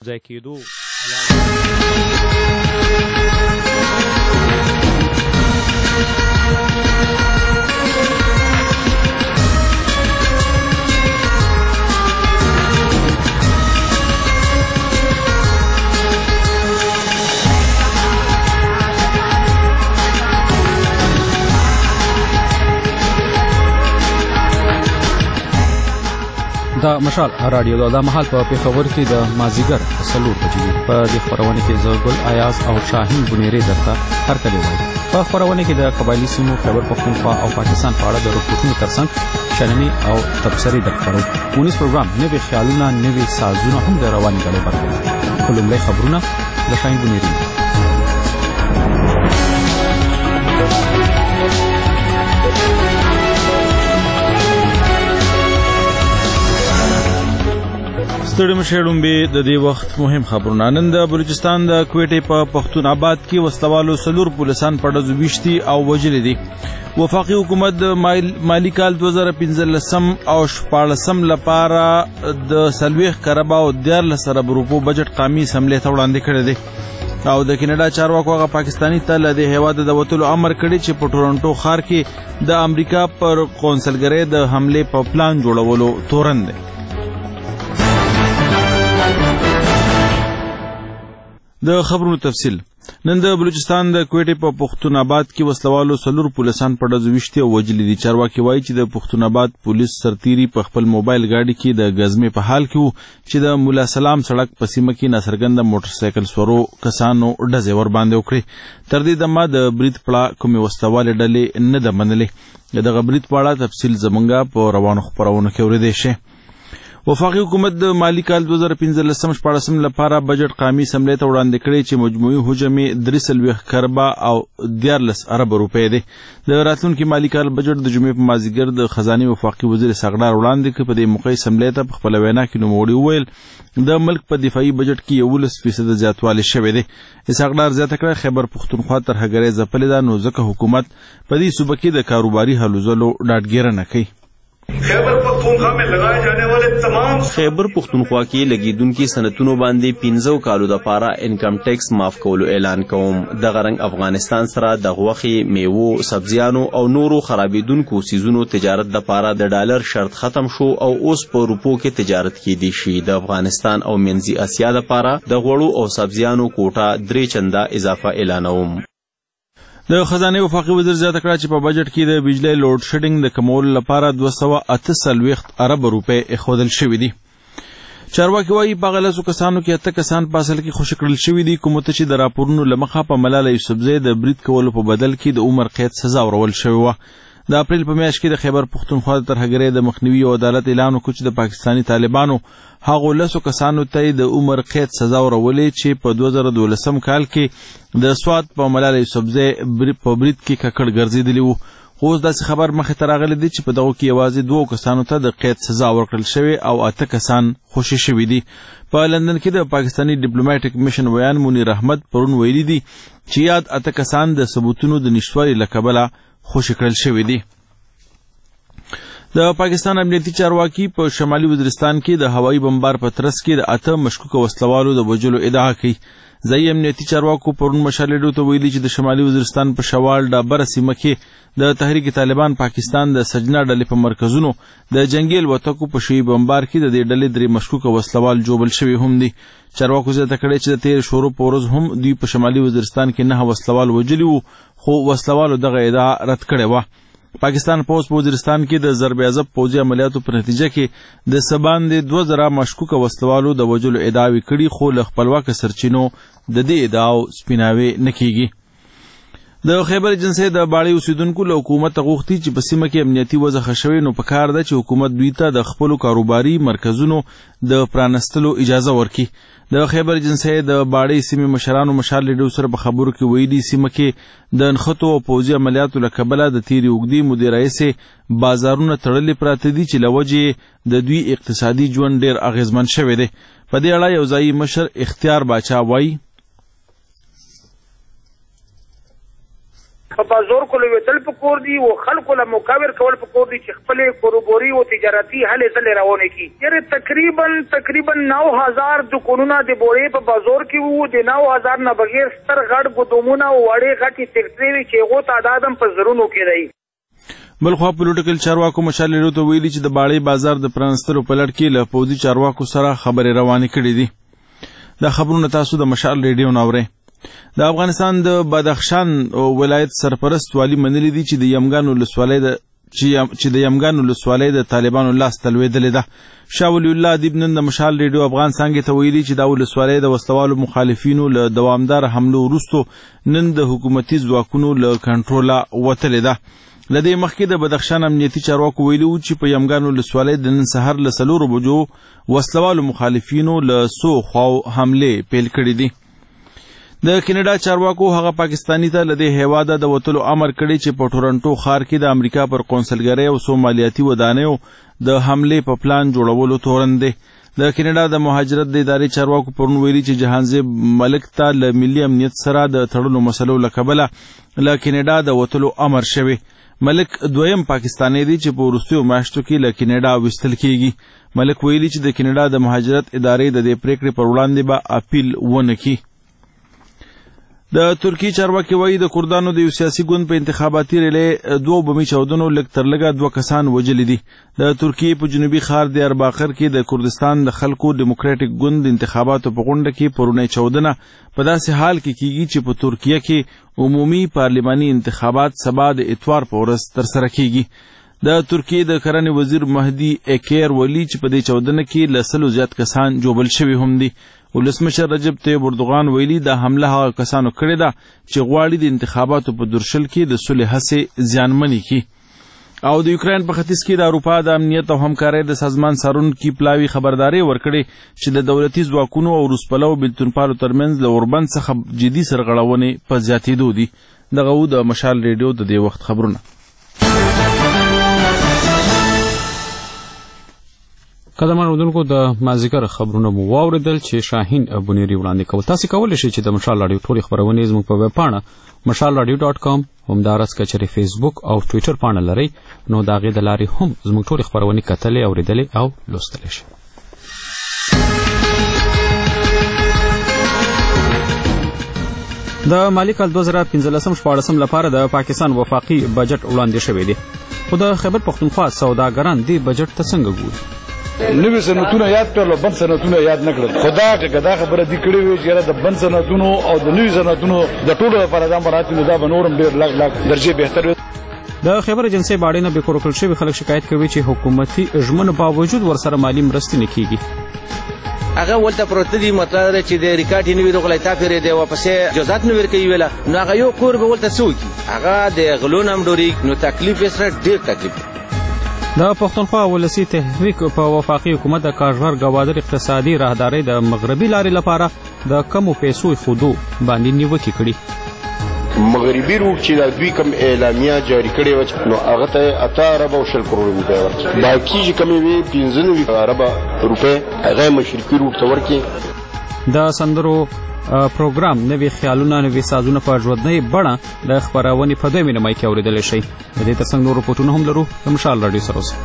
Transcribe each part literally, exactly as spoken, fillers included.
یوځای کېدو دا مشال رادیو دا مهال په پیښور کې د مازیګر څلور بجې په دې خبرونه کې زه ګل ایاز او شاهین بنيري درته هر کله وایم. په خبرونه کې د قبایلی سیمو خبر پښتونخوا او پاکستان په اړه د رپورټونو ترڅنګ شننې او تبصرې درکړو. ونیس پروګرام نوې خیالونه نوې سازونه هم د رواني غړي برخه ده. لومړی خبرونه د شاهین بنيري. ستړي مشهډون به د دې وخت مهم خبرونه. نن د بلوچستان د کوټې په پښتون آباد کې وسلوالو سلور پولیسان په ډزو ویشتي او وجلې دي. وفاقي حکومت د مالی کال دوه زره پنځلسم او شپاړسم لپاره د سلويخ کربا او دیارلس ارب روپو بجټ قومي اسمبلی ته وړاندې کړی دی او د کینیډا چارواکو هغه پاکستاني ته له دې هیواد د وتلو امر کړی چې په ټورنټو ښار کې د امریکا پر قونسلګرۍ د حمله په پلان جوړولو تورن دی. د خبرونو تفصیل. نن د بلوچستان د کوټې په پښتون آباد کې وسلوالو سلور پولیسان په ډزو ویشتي او وجلې دي. چارواکي وایي چې د پښتون آباد پولیس سرتیري په خپل موبایل ګاډي کې د غزمې په حال کې وو چې د مولا سلام سړک په سیمه کې ناڅرګنده موټر سایکل سورو کسانو ډزې ور باندې وکړې. تر دې دمه د برید پړه کومې وسلوالې ډلې نه ده منلې. دغه برید په اړه تفصیل زمونږ په روانو خبرونو کې اورېدی شي. وفاقي حکومت د مالی کال دوه زره پنځلسم شپاړسم لپاره بجټ قومي اسمبلی ته وړاندې کړی چې مجموعي حجم یې درې څلوېښت کربا او دیارلس ارب روپۍ دی. د راتلونکي مالی کال بجټ د جمعې په مازدیګر د خزانې وفاقي وزیر سغډار وړاندې کړ. په دې موقع اسمبلی ته په خپله وینا کې نوموړي وویل د ملک په دفاعي بجټ کې یولس فیصده زیاتوالی شوی دی. سغډار زیاته کړه خیبر پښتونخوا ترهګرۍ ځپلې ده نو ځکه حکومت په دې صوبه کې د کاروباري هلو ځلو ډاډګیرنه کوي. خیبر پختونخوا میں لگائے جانے والے تمام خیبر پختونخوا کې لګیدونکو صنعتونو باندې پنځو کالو د پاره انکم ټیکس معاف کولو اعلان کوم. د غرنګ افغانستان سره د غوښې، میوو، سبزیانو او نورو خرابېدونکو سیزونو تجارت د پاره د ډالر شرط ختم شو او اوس په روپو کې تجارت کېدی شي. د افغانستان او منځي اسیا د پاره د غوړو او سبزیانو کوټه درې چنده اضافه اعلانوم. د خزانې وفاقي وزیر زیاته کړه چې په بجټ کې د بجلی لوډ شیډینګ د کمولو لپاره دوه سوه اته څلوېښت ارب روپۍ ایښودل شوي دي. چارواکي وایي په هغه لسو کسانو کې اته کسان په اصل کې خوشي کړل شوي دي کومو ته چې د راپورونو له مخه په ملاله یوسفزۍ د برید کولو په بدل کې د عمر قید سزا ورول شوې وه. د اپریل په میاشت کې د خیبر پښتونخوا د ترهګرۍ د مخنیوي او عدالت اعلان وکړ چې د پاکستاني طالبانو هغو لسو کسانو ته د عمر قید سزا ورولې چې په دوه زره دولسم کال کې د سوات په ملاله یوسفزۍ په برید کې ککړ ګرځېدلي وو. خو اوس داسې خبر مخې ته راغلی دی چې په دغو کې یوازې دوو کسانو ته د قید سزا ورکړل شوې او اته کسان خوشي شوي دي. په لندن کې د پاکستاني ډیپلوماټیک میشن ویان منیر احمد پرون ویلي دي چې یاد اته کسان د ثبوتونو د نشتوالي له کبله خوشي کړل شوي دي. د پاکستان امنیتي چارواکي په شمالي وزیرستان کې د هوایي بمبار په ترڅ کې د اته مشکوکه وسلوالو د وژلو ادعا کوي. ځایي امنیتي چارواکو پرون مشال ریډیو ته ویلي چې د شمالي وزیرستان په شوال ډابره سیمه کې د تحریک طالبان پاکستان د سجنا ډلې په مرکزونو د جنګي الوتکو په شوي بمبار کې د دې ډلې درې مشکوکه وسلوال جوبل شوي هم دي. چارواکو زیاته کړې چې د تېر شورو په ورځ هم دوی په شمالي وزیرستان کې نه وسلوال وژلي وو خو وسلوالو دغه ادعا رد کړې وه. پاکستان پوز په وزیرستان کې د ضرب عضب پوځي عملیاتو په نتیجه کې د څه باندې دوه زره مشکوکه وسلوالو د وژلو ادعاوې کړي خو له خپلواکه سرچینو د دې ادعاو سپیناوی نه کیږي. د خیبر ایجنسۍ د باړې اوسیدونکو له حکومت غوښتي چې په سیمه کې امنیتي وضع ښه شوې نو پکار ده چې حکومت دوی ته د خپلو کاروباري مرکزونو د پرانستلو اجازه ورکړي. د خیبر ایجنسۍ د باړې سیمې مشرانو مشال ریډیو سره په خبرو کې ویلي سیمه کې د نښتو او پوځي عملیاتو له کبله د تېرې اوږدې مودې راهیسې بازارونه تړلي پراته دي چې له وجې د دوی اقتصادي ژوند ډېر اغېزمن شوی دی. په دې اړه یو ځایي مشر اختیار باچا وایي په بازار کولو وتل پکور دي او خلکو له مکاور کول پکور دي چې خپل کاروباري او تجارتي هلې ځلې روانې کی. یعنی تقریبا تقریبا نو هزار دکانونه د بورې په بازار کې وو. د نو هزار نه بغیر ستر غټ ګودمونه او وړې غټې فیکټري چې هغو تعداد هم په زرونو کې دی. بلخوا پولیټیکل چارواکو مشال لیډو ته ویلي چې د باړې بازار د پرانستلو په لړ کې له پوځي چارواکو سره خبرې روانې کړې دي. دا خبرونه تاسو د مشال ریډیو نه اورئ. د افغانستان د بدخشان ولایت سرپرست والی منلي دي چې د یمګان ولسوالۍ د چې د یمګان ولسوالۍ د طالبانو لاس ته لوېدلې ده. شاه ولی الله ادیب نن د مشال ریډیو افغان څانګې ته ویلي چې دا ولسوالۍ د وسلوالو مخالفینو له دوامدار حملو وروستو نن د حکومتي ځواکونو له کنټروله وتلې ده. له دې مخکې د بدخشان امنیتي چارواکو ویلي وو چې په یمګان ولسوالۍ د نن سهار له څلورو بجو وسلوالو مخالفینو له څو خواو حملې پیل کړي دي. د کینیډا چارواکو هغه پاکستانی ته له دې هیواده د وتلو امر کړی چې په ټورنټو ښار کې د امریکا پر قونسلګرۍ او څو مالیاتي ودانیو د حملې په پلان جوړولو تورن دی. د کینیډا د مهاجرت د ادارې چارواکو پرون ویلي چې جهانزیب ملک ته له ملي امنیت سره د تړلو مسلو له کبله له کینیډا د وتلو امر شوی. ملک دویم پاکستانی دی چې په وروستیو میاشتو کې له کینیډا ویستل کیږي. ملک ویلي چې د کینیډا د مهاجرت ادارې د دې پریکړې پر وړاندې به اپیل ونه کړي. د ترکی چارواکي وایي د کردانو د یو سیاسي ګوند په انتخاباتي ریلې دوه بمي چاودنو لږ تر لږه دوه کسان وژلي دي. د ترکیې په جنوبي ښار دیارباکر کې د کردستان د خلکو ډیموکراټیک ګوند انتخاباتو په غونډه کې پرونی چاودنه په داسې حال کې کیږي چې په ترکیه کې عمومي پارلماني انتخابات سبا د اتوار په ورځ ترسره کیږي. د ترکیې د کرنې وزیر مهدي اکیر ولی چې په دې چاودنه کې له سلو زیات کسان جوبل شوي هم دي. ولسمشر رجب طیب اردوغان ویلي دا حمله هغه کسانو کړې ده چې غواړي د انتخاباتو په درشل کې د صلح هڅې زیانمنې کړي. او د یوکرین په ختیځ کې د اروپا د امنیت او همکارۍ د سازمان څارونکي پلاوي خبرداری ورکړې چې د دولتي ځواکونو او روسپلو بېلتونپالو ترمنځ له اوربند څخه جدي سرغړونې په زیاتېدو دي. دغه و د مشال ریډیو د دې وخت خبرونه. قدرمن اورېدونکو د مازدیګر خبرونه مو واورېدل چې شاهین بنيري وړاندې کول. تاسو کولی شئ چې د مشال راډیو ټولې خبرونې زموږ په ویب پاڼه مشال راډیو ډاټ کام همداراز که چېرې فیسبوک او ټویټر پاڼه لرئ نو د هغې د لارې هم زموږ ټولې خبرونې کتلې اورېدلې او لوستلی شئ. د مالي کال دوه زره پنځلسم شپاړسم لپاره د پاکستان وفاقي بجټ وړاندې شوی دی خو د خیبر پښتونخوا سوداګران دې بجټ ته څنګه ګوري؟ نوې صنعتونه یاد کړل او بند صنعتونه یاد نه کړل. خدا که دا خبره دې کړې وي چې د بند صنعتونو او د نوې صنعتونو د ټولو لپاره دا مراتب نو دا به نور هم ډېر لږ لږ درجې بهتر وي. د خیبر ایجنسۍ باړې نه بې کورکل شوي خلک شکایت کوي چې حکومتي ژمنو باوجود ورسره مالي مرستې نه کیږي. هغه ولته پروت دي مطلب چې د ریکارډ نه وي د غلطا پیری دی واپسې جزات نه ورکوي ویله نو هغه یو کور به ولته څوکي هغه د غلو نام ډوري نو تکلیف یې سره ډېر تکلیف. د پښتونخوا ولسي تحریک په وفاقي حکومت د کارګر ګوادر اقتصادي راهدارۍ د مغربي لارې لپاره د کمو پیسو خودو باندې نیوکې کړي. مغربي روټ چې د دوی کم اعلامیه جاری کړې وه نو هغه ته اته اربه او شل کروړ روپۍ ورکړي. باقي چې کمې وې پنځه نوي اربه روپۍ هغه مشرقي روټ ته ورکړي. د سندرو پروګرام نوي خیالونه نوي سازونه په ژوندۍ بڼه د خپرونې په دویمې نیمایي کې اورېدلی شئ. د دې تر څنګ نور رپورټونه هم لرو. د مشال راډیو سره اوسئ.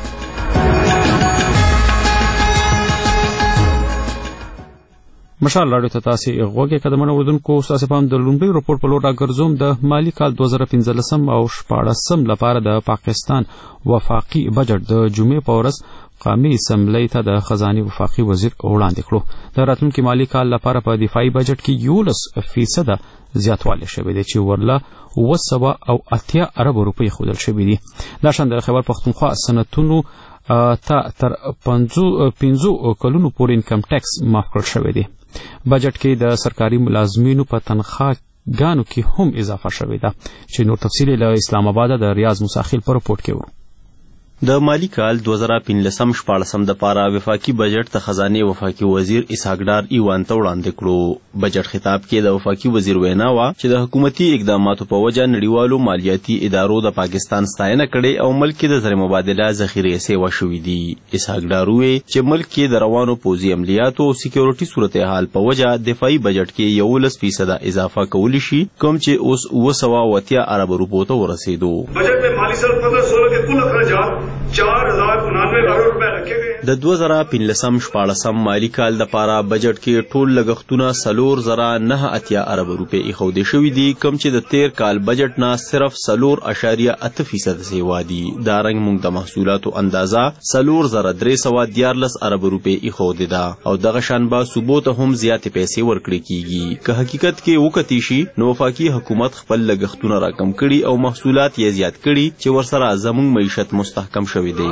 مشال راډیو ته تاسې غوږ یې قدرمن اورېدونکو. ستاسې پام د لومړي رپورټ په لور راګرځوم. د مالي کال دوه زره پنځلسم او شپاړسم لپاره د پاکستان وفاقي بجټ د جمعې په ورځ قومي اسمبلی ته د خزانې وفاقي وزیر وړاندې کړو. د راتلونکي مالي کال لپاره په دفاعي بجټ کې یولس فیصده زیاتوالی شوی دی چې ورله اوه سوه او اتیا اربه روپۍ ښودل شوي دي. دا شان د خیبر پښتونخوا صنعتونو ته تر پنځو کلونو پورې انکم ټیکس معاف کړل شوی دی. بجټ کې د سرکاري ملازمینو په تنخواګانو کې هم اضافه شوې ده چې نور تفصیل له اسلام آباد د ریاض مساخیل په رپورټ کې ورو. د مالی کال دوه زره پنځلسم شپاړسم د پاره وفاقي بجټ ته خزانه وفاقي وزیر اسحاق ډار ایوان ته وړاندې کړو. بجټ خطاب کې د وفاقي وزیر وینا وا چې د حکومتي اقداماتو په وجه نړیوالو مالیاتي ادارو د پاکستان ستاینه کړې او ملک د زر مبادله ذخیرې سیوا شوې دي. اسحاق ډار وی چې ملک کې د روانو پوځي عملیاتو او سکیورټي صورتحال په وجه دفاعي بجټ کې یولس فیصد اضافه کولی شي کوم چې اوس اوه سوه اویا ارب روپو ته ورسېدو. بجٹ میں مالی سال پندرہ سولہ کے کل اخراجات چار ہزار انانوے کروڑ روپے رکھے گئے. د دوه زره پنځلسم شپاړسم مالی کال د پاره بجټ کې ټول لګښتونه سلور زره نه اتیا ارب روپے ایښودل شوي دي کوم چې د تیر کال بجټ نه صرف سلور اشاریه اته فیصد سیوا دي. دا رنګ موږ د محصولاتو اندازه سلور زره درې سوه دیارلس ارب روپے ایښودې ده او دغه شان به صوبو ته هم زیاتې پیسې ورکړې کیږي. که حقیقت کې وکتی شي نو وفاقي حکومت خپل لګښتونه راکم کړي او محصولات یې زیات کړي چې ورسره زموږ معیشت مستحکم شوی دی.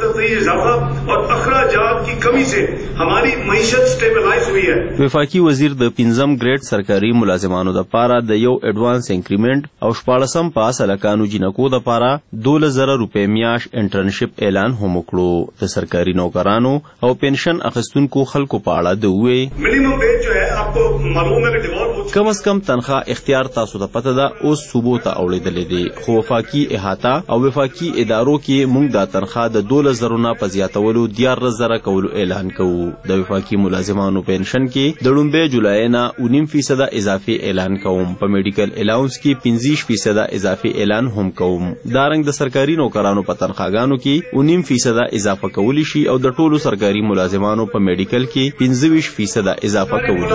اور اخراجات کی کمی سے ہماری معیشت سٹیبلائز ہوئی ہے. وفاقي وزیر د پنځم ګریډ سرکاري ملازمانو د پاره د یو ایڈوانس انکریمنٹ او شپاړسم پاس الکانو جنکو د پاره دولس زره روپے میاش انټرنشپ اعلان هم وکړو. د سرکاري نوکرانو او پنشن اخیستونکو خلکو په اړه د وې منیمم ویج جو ہے آپ کو معلوم ہے کہ ڈیوالپ کم از کم تنخواه اختیار تاسو ته پته ده اوس صوبو ته اوړېدلې دي خو وفاقي احاطه او وفاقي ادارو کې موږ د تنخواه د دولس زره نه په زیاتولو دیارلس زره کولو اعلان کوو. د وفاقي ملازمانو پنشن کې د لومبۍ جولای نه اونیم فیصد اضافي اعلان کوم. په میډیکل الاونس کې پنځه فیصد اضافي اعلان هم کوم. دارنګ د سرکاري نوکرانو په تنخواګانو کې اونیم فیصد اضافه کولی شي او د ټولو سرکاري ملازمانو په میډیکل کې پنځه فیصد اضافه کولی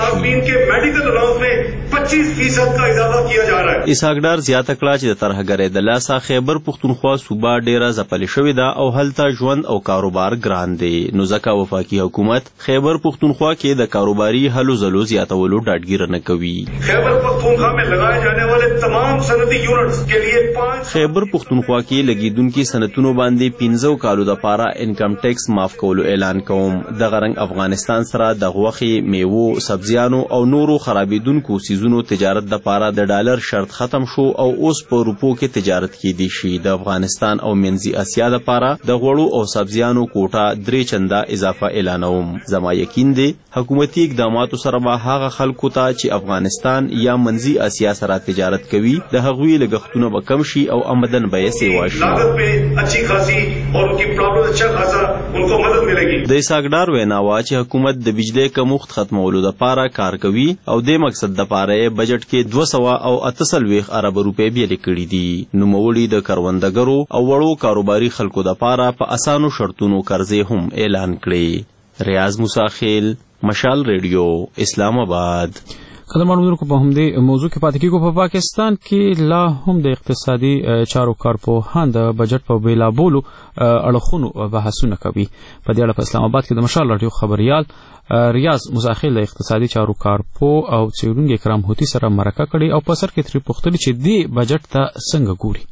شي. پچیس فیصد کا اضافہ کیا جا رہا ہے. اسحاق ډار زیاته کړه چې د ترهګرۍ د لاسه خیبر پښتونخوا صوبه ډیره ځپلې شوې ده او هلته ژوند او کاروبار ګران دی. نو ځکه وفاقي حکومت خیبر پښتونخوا کې د کاروباري هلو ځلو زیاتولو ډاډګیره نه کوي. خیبر پختونخوا میں لگائے جانے والے تمام صنعتی یونٹس کے لیے پانچ خیبر پښتونخوا کې لګیدونکي صنعتونو باندې پنځو کالو د پاره انکم ټیکس معاف کولو اعلان کوم. دغه رنګ افغانستان سره د غوښې میوو سبزیانو او نورو خرابېدونکو سیزونو تجارت د پاره د ډالر شرط ختم شو او اوس په روپو کې تجارت کیدی شي. د افغانستان او منځي اسیا د پاره د غوړو او سبزیانو کوټه درې چنده اضافه اعلانوم. زما یقین دی حکومتي اقداماتو سره به هغه خلکو ته چې افغانستان یا منځي اسیا سره تجارت کوي د هغوی لګښتونه به کم شي او آمدن به یې سیوا شي. لاگت پہ اچھی خاصی اور ان کی پرابلم اچھا خاصا ان کو مدد ملے گی. د اسحاق ډار وینا وا چې حکومت د بجلی کمښت ختمولو د پاره کار کوي او د مقصد د پاره بجټ کې دوه سوه او اته څلوېښت ارب روپۍ بیلې کړي دي. نوموړي د کروندګرو او وړو کاروباري خلکو د پاره په اسانو شرطونو قرضې هم اعلان کړي. ریاض موسی خیل، مشال ریډیو، اسلام آباد. قدرمنو کو په همدې موضوع کې پاتې کیږو. په پاکستان کې لا هم د اقتصادي چارو کارپوهان د بجټ په بیلابولو اړخونو بحثونه کوي. په دې اړه په اسلام آباد کې د مشال راډیو خبريال ریاض مزاخیل د اقتصادي چارو کارپو او څېړونکي کرام هوتی سره مرکه کړې او په سر کې ترې پوښتنه چې دې بجټ ته څنګه ګوري.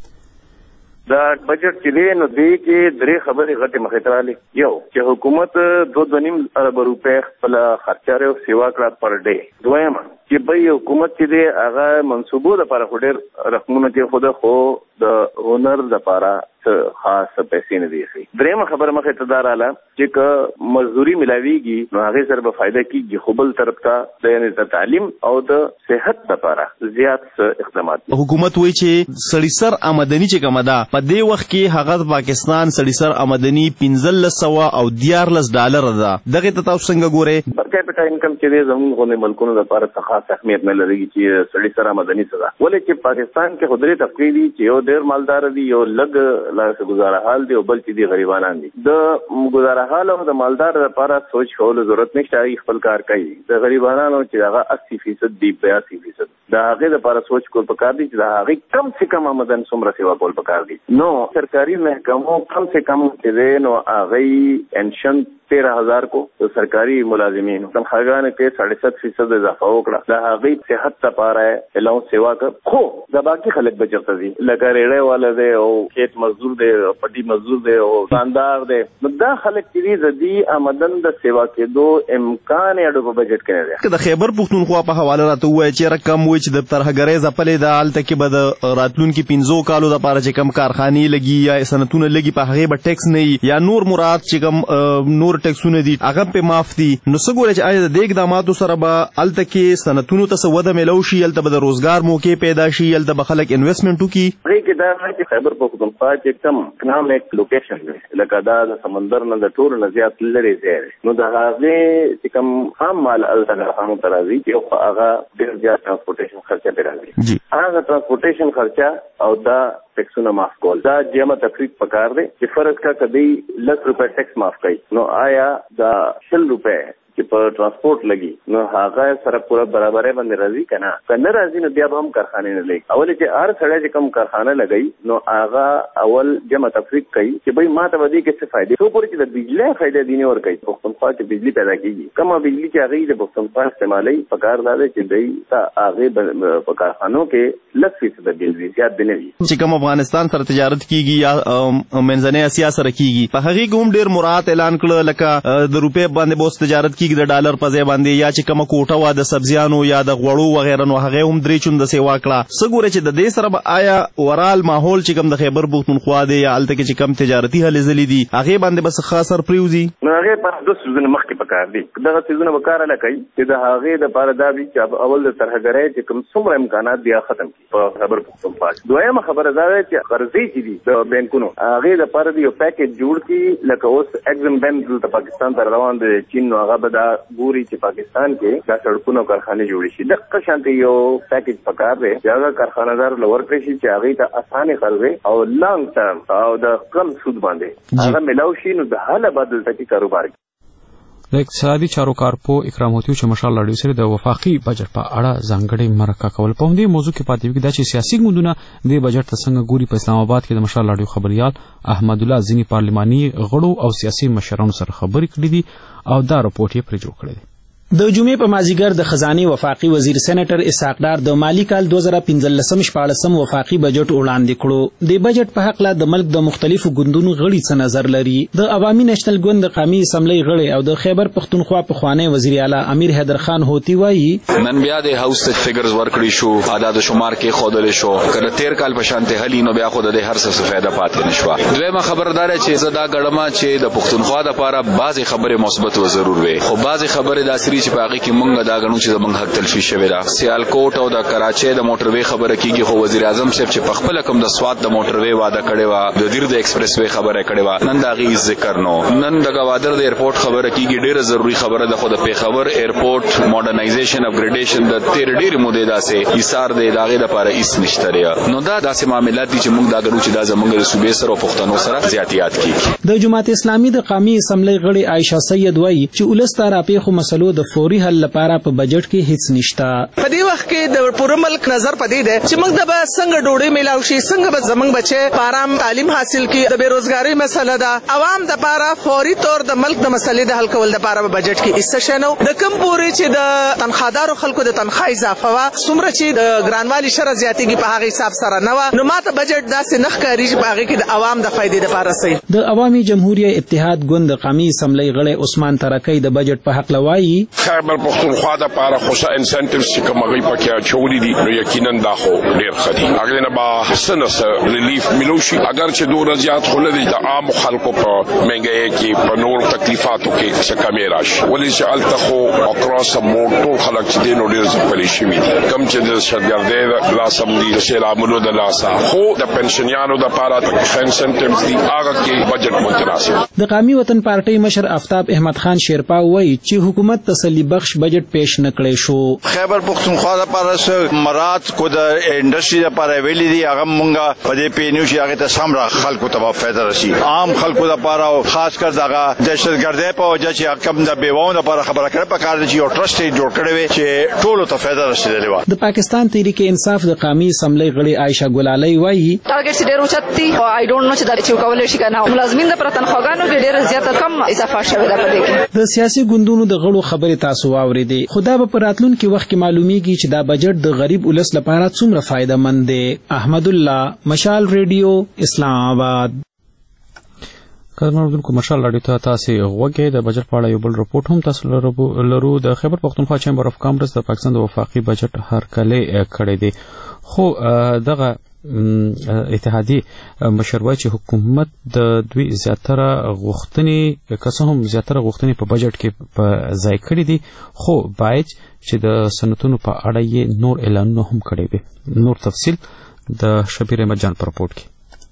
دا بجټ چې دی نو دی کې درې خبرې غټې مخې ته رالې. یو چې حکومت دوه دوه نیم ارب روپۍ خپله خرچه او سیوا کړه پر ډے. دویمه چې بی حکومت چې دی هغه منصوبو دپاره خو ډېر رقمونه کېښوده خو د هنر دپاره څه خاص پیسې نه دي ایښي. درېیمه خبره مخې ته دا راله چې که مزدوري ملاویږي نو هغې سره به فایده کېږي خو بل طرف ته د یعنې د تعلیم او د صحت دپاره زیات څه اقدامات. حکومت وایي چې سړي سر آمدني چې کومه ده په دې وخت کې هغه د پاکستان سړي سر آمدني پنځلس سوه او دیارلس ډالره ده. دغې ته تاسو څنګه ګورئ؟ پر کیپټا انکم چې دی زموږ غوندې ملکونو دپاره څه خاص اهمیت نه لري چې سړي سر آمدني څه ده. ولې چې پاکستان کې خو درې طبقې دي چې یو ډېر مالدار دي، یو لږ لاس گزاره حال دی او بل چې دي غریبانان دي. د گزاره حال او د مالدار لپاره سوچ کولو ضرورت نشته، خپل کار کوي. د غریبانو چې هغه اسی فیصد دی بیاسی فیصد د هغې لپاره سوچ کول پکار دي چې د هغې کم سے کم آمدن څومره سیوا کول پکار دي. نو سرکاري محکمو کم سے کم چې دی نو هغې پنشن تیرہ ہزار کو تو سرکاری ملازمین تنخواهګانو کې ساڑھے ست فیصد اضافه وکړه. د هغې صحت لپاره الاؤنس سیوا کړ خو د باقي خلک به چېرته ځي لکه ریړۍ والا دی او کھیت مزدور دی او پټي مزدور دی او داندار دی. نو دا خلک چې دي د دې آمدن د سیوا کېدو امکان یې اډو په بجټ کې نه دی. که د خیبر پښتونخوا په حواله راته ووایي چې رقم وایي وایي چې د ترهګرۍ ځپلې ده هلته کې به د راتلونکي پنځو کالو دپاره چې کوم کارخانې لګي یا صنعتونه لګي په هغې به ټیکس نه وي یا نور مراد چې کوم نور ټیکسونه دي هغه پې معاف دي. نو څه ګوره چې آیا د دې اقداماتو سره به هلته کې صنعتونو ته څه وده میلو شي، هلته به د روزګار موقع پیدا شي، هلته به خلک انویسټمنټ وکړي؟ هغې کې دا نه چې خیبر پختونخوا چې کوم اکنامک لوکیشن دی لکه دا د سمندر نه د ټولو نه زیات لرې ځای دی، نو د هغې چې کوم خام مال هلته کارخانو ته راځي چې هغه ډېر زیات ټرانسپورټیشن خرچه پرې راځي. هغه ټرانسپورټیشن خرچه او دا ټیکسونه معاف کول دا جمع تفریق پکار دی چې فرض کا کدی لس روپے ټیکس معاف کړي نو آیا دا شل روپے چې په ترانسپورت لګي نو هغه سره پوره برابرې باندې راځي کنه کنه راځي نو بیا به هم کارخانه نه لګي. اول چې هر سړی چې کم کارخانه لګي نو هغه اول جمع تفریق کوي چې بھئی ما ته ودی کې څه فائدې څو پورې چې د بجلی فائدې دینه ور کوي پښتونخوا چې بجلی پیدا کیږي کومه بجلی چې هغه د پښتونخوا استعمالي پکار دا چې دی تا هغه په کارخانو کې لس فیصد بجلی زیات دی نه وي چې کوم افغانستان سره تجارت کیږي یا منځنۍ اسیا سره کیږي په هغه کوم ډیر مراد اعلان کړل لکه د روپې باندې بوس تجارت کیږي د ډالر په ځای باندې یا چې کومه کوټه وا د سبزیانو یا د غوړو وغیرہ نو هغه هم درې چوند سیوا کړه. څه ګوره چې د دې سره به آیا ورال ماحول چې کوم د خیبر پختونخوا دی یا هلته کې چې کوم تجارتي هلې ځلې دي هغې باندې به څه خاص اثر پرېوځي؟ نو هغې په دوه څیزونه مخکې پکار دي دغه څیزونه به کار هله کوي چې د هغې دپاره دا وي چې اول د ترهګرۍ چې کوم څومره امکانات دي ختم کړي په خیبر پختونخوا. دویمه خبره دا ده چې قرضې چې دي د بینکونو هغې دپاره د یو پیکیج جوړ کړي لکه اوس ایګزم بینک دلته پاکستان ته روان دی چین نو هغه به دا ګوري چې پاکستان کې دا سړکونه او کارخانې جوړې شي دغه شانتې یو پیکیج پکار دی چې هغه کارخانهدار له ورکړی شي چې هغې ته اسانې قرضې او لانګ ټرم او د کم سود باندې هغه میلاو شي نو د حاله به دلته کې کاروبار د اقتصادي چارو کارپو اکرام هوتیو چې مشال راډیو سره د وفاقي بجټ په اړه ځانګړې مرکه کول په همدې موضوع کې پاتې وي دا چې سیاسي ګوندونه د بجټ ته څنګه ګوري. په اسلام آباد کې د مشال راډیو خبريال احمد الله ځینی پارلماني غړو او سیاسي مشرانو سره خبرې کړې دي او دا رپورټ یې پرې جوړ کړی دی. د جمعې په مازیګر د خزانه وفاقي وزیر سېنیټر اسحاق ډار د مالی کال دوه زره پنځلسم شپاړسم وفاقي بجټ وړاندې کړو. د بجټ په حق لا د ملک د مختلفو ګوندونو غړي څه نظر لري. د عوامي نېشنل ګوند د قومي اسمبلی غړي او د خیبر پختونخوا په خوانی وزیر اعلی امیر حیدر خان هوتی وایي نن بیا د هاوس ته فګرز ورکړی شو عدد شمار کې خودل شو کله تیر کال په شانته هلی نو بیا خود د هر څه فائدہ پاتې نشو. دویمه خبردار چې زدا غړما چې د پختونخوا د لپاره بعضی خبره مثبت و ضرور وي خو بعضی خبره د اسري چې باقي کې مونږ دا غنو چې زمونږ حق تلفي شوی دا سیالکوټ او د کراچۍ د موټروي خبره کیږي خو وزیر اعظم صاحب چې په خپل کوم د سواد د موټروي وعده کړی و د دیر د ایکسپریس وی خبره کړی و نن دا غي ذکر نو نن د گوادر د ایرپورټ خبره کیږي ډیره ضروری خبره ده خو د پیښور ایرپورټ ماډرنایزیشن اپګریډیشن د تیر ډیر مودې داسې ایثار د داغه لپاره ایس نشته نو دا داسې معاملات دي چې مونږ دا غنو چې دا زمونږ د صوبې سره پښتنو سره زیاتیات کیږي. د جماعت اسلامي د قومي اسمبلی غړي عائشہ سید وایي چې ولستا را پیښو مسلو د فوري حل لپاره په بجټ کې هیڅ نشته. په دې وخت کې د پوره ملک نظر پدې ده چې موږ د به څنګه ډوډۍ میلاو شي څنګه به زمنګ بچي پارام تعلیم حاصل کړي د بیروزګاری مسله ده عوام د لپاره فوري طور د ملک د مسلې د حل کول لپاره په بجټ کې هیڅ شنو د کم پوري چې د تنخوادارو خلکو د تنخواه اضافه وا څومره چې د ګرانوالي شر زیاتېږي په هغه حساب سره نه و نو ماته بجټ داسې نخ کاری چې په هغه کې د عوام د فائدې لپاره سي. د عوامي جمهوریت اتحاد ګوند قومي اسمبلی غړي عثمان ترکی د بجټ په حق لوایي خیبر پختونخوا د لپاره خصوصا انسنټیوز چې کوم غي پکې چولې دي نو یقینا دا خو ډیر خدي هغه نه با سنس ریلیف ملوشي اگر چې دوه زیات خلل دي د عام خلکو په منګي کې په نور تکلیفاتو کې څه کمی راشي ولې چې التخو اکراس موټو خلک چې دینو ډیر ځپلې شي دي کم چې د شګردې لاسم دي سیلامونو د لاسه خو د پنشنیانو د لپاره د انسنټیوز دي هغه کې بجټ متناسب. د قومي وطن پارټي مشر آفتاب احمد خان شیرپا وایي چې حکومت تسلی بخش بجټ پیش نکړي شو. خیبر پختونخوا لپاره مراد کو د انډستری لپاره ویلي دي هغه مونږه په دې پینیو چې هغه ته سم را خلکو ته فائدہ راشي عام خلکو لپاره او خاص کر دغه دهشتګردۍ په وجه چې حکم د بیوونو لپاره خبره کړه په کار دي چې یو ټرست جوړ کړی وي چې ټولو ته فائدہ رسیدلی و. د پاکستان تحریک انصاف د قومي اسمبلی غړي عائشہ ګلالۍ وایي ټارګټ ډېر اوچت دي او آی ډونټ نو چې دا چې کولای شي کنه ملازمین د پرتنخواګانو ډېر زیات کم اضافه شوی ده په دې کې. د سیاسي ګوندونو د غړو خبرې تاسو واوریدې خدا به پر راتلونکي وخت کې معلومیږي چې دا بجټ د غریب ولس لپاره څومره فائدہ مند دی. احمد الله مشال ریډیو اسلام آباد. کډمردونکو مشال راډیو ته تاسو غوږی د بجټ په اړه یو بل رپورټ هم تاسو لرو. د خیبر پختونخوا چیمبر اف کامرس د پاکستان د وفاقي بجټ هرکلی کړی دی، خو دغه اتحادی مشروع چې حکومت د دوی زیاتره غوښتنې که هم زیاتره غوښتنې په بجټ کې په ځای کړی دي، خو باید چې د صنعتونو په اړه یې نور اعلانونه هم کړی وي. نور تفصیل د شبیر احمد جان په رپورټ کې.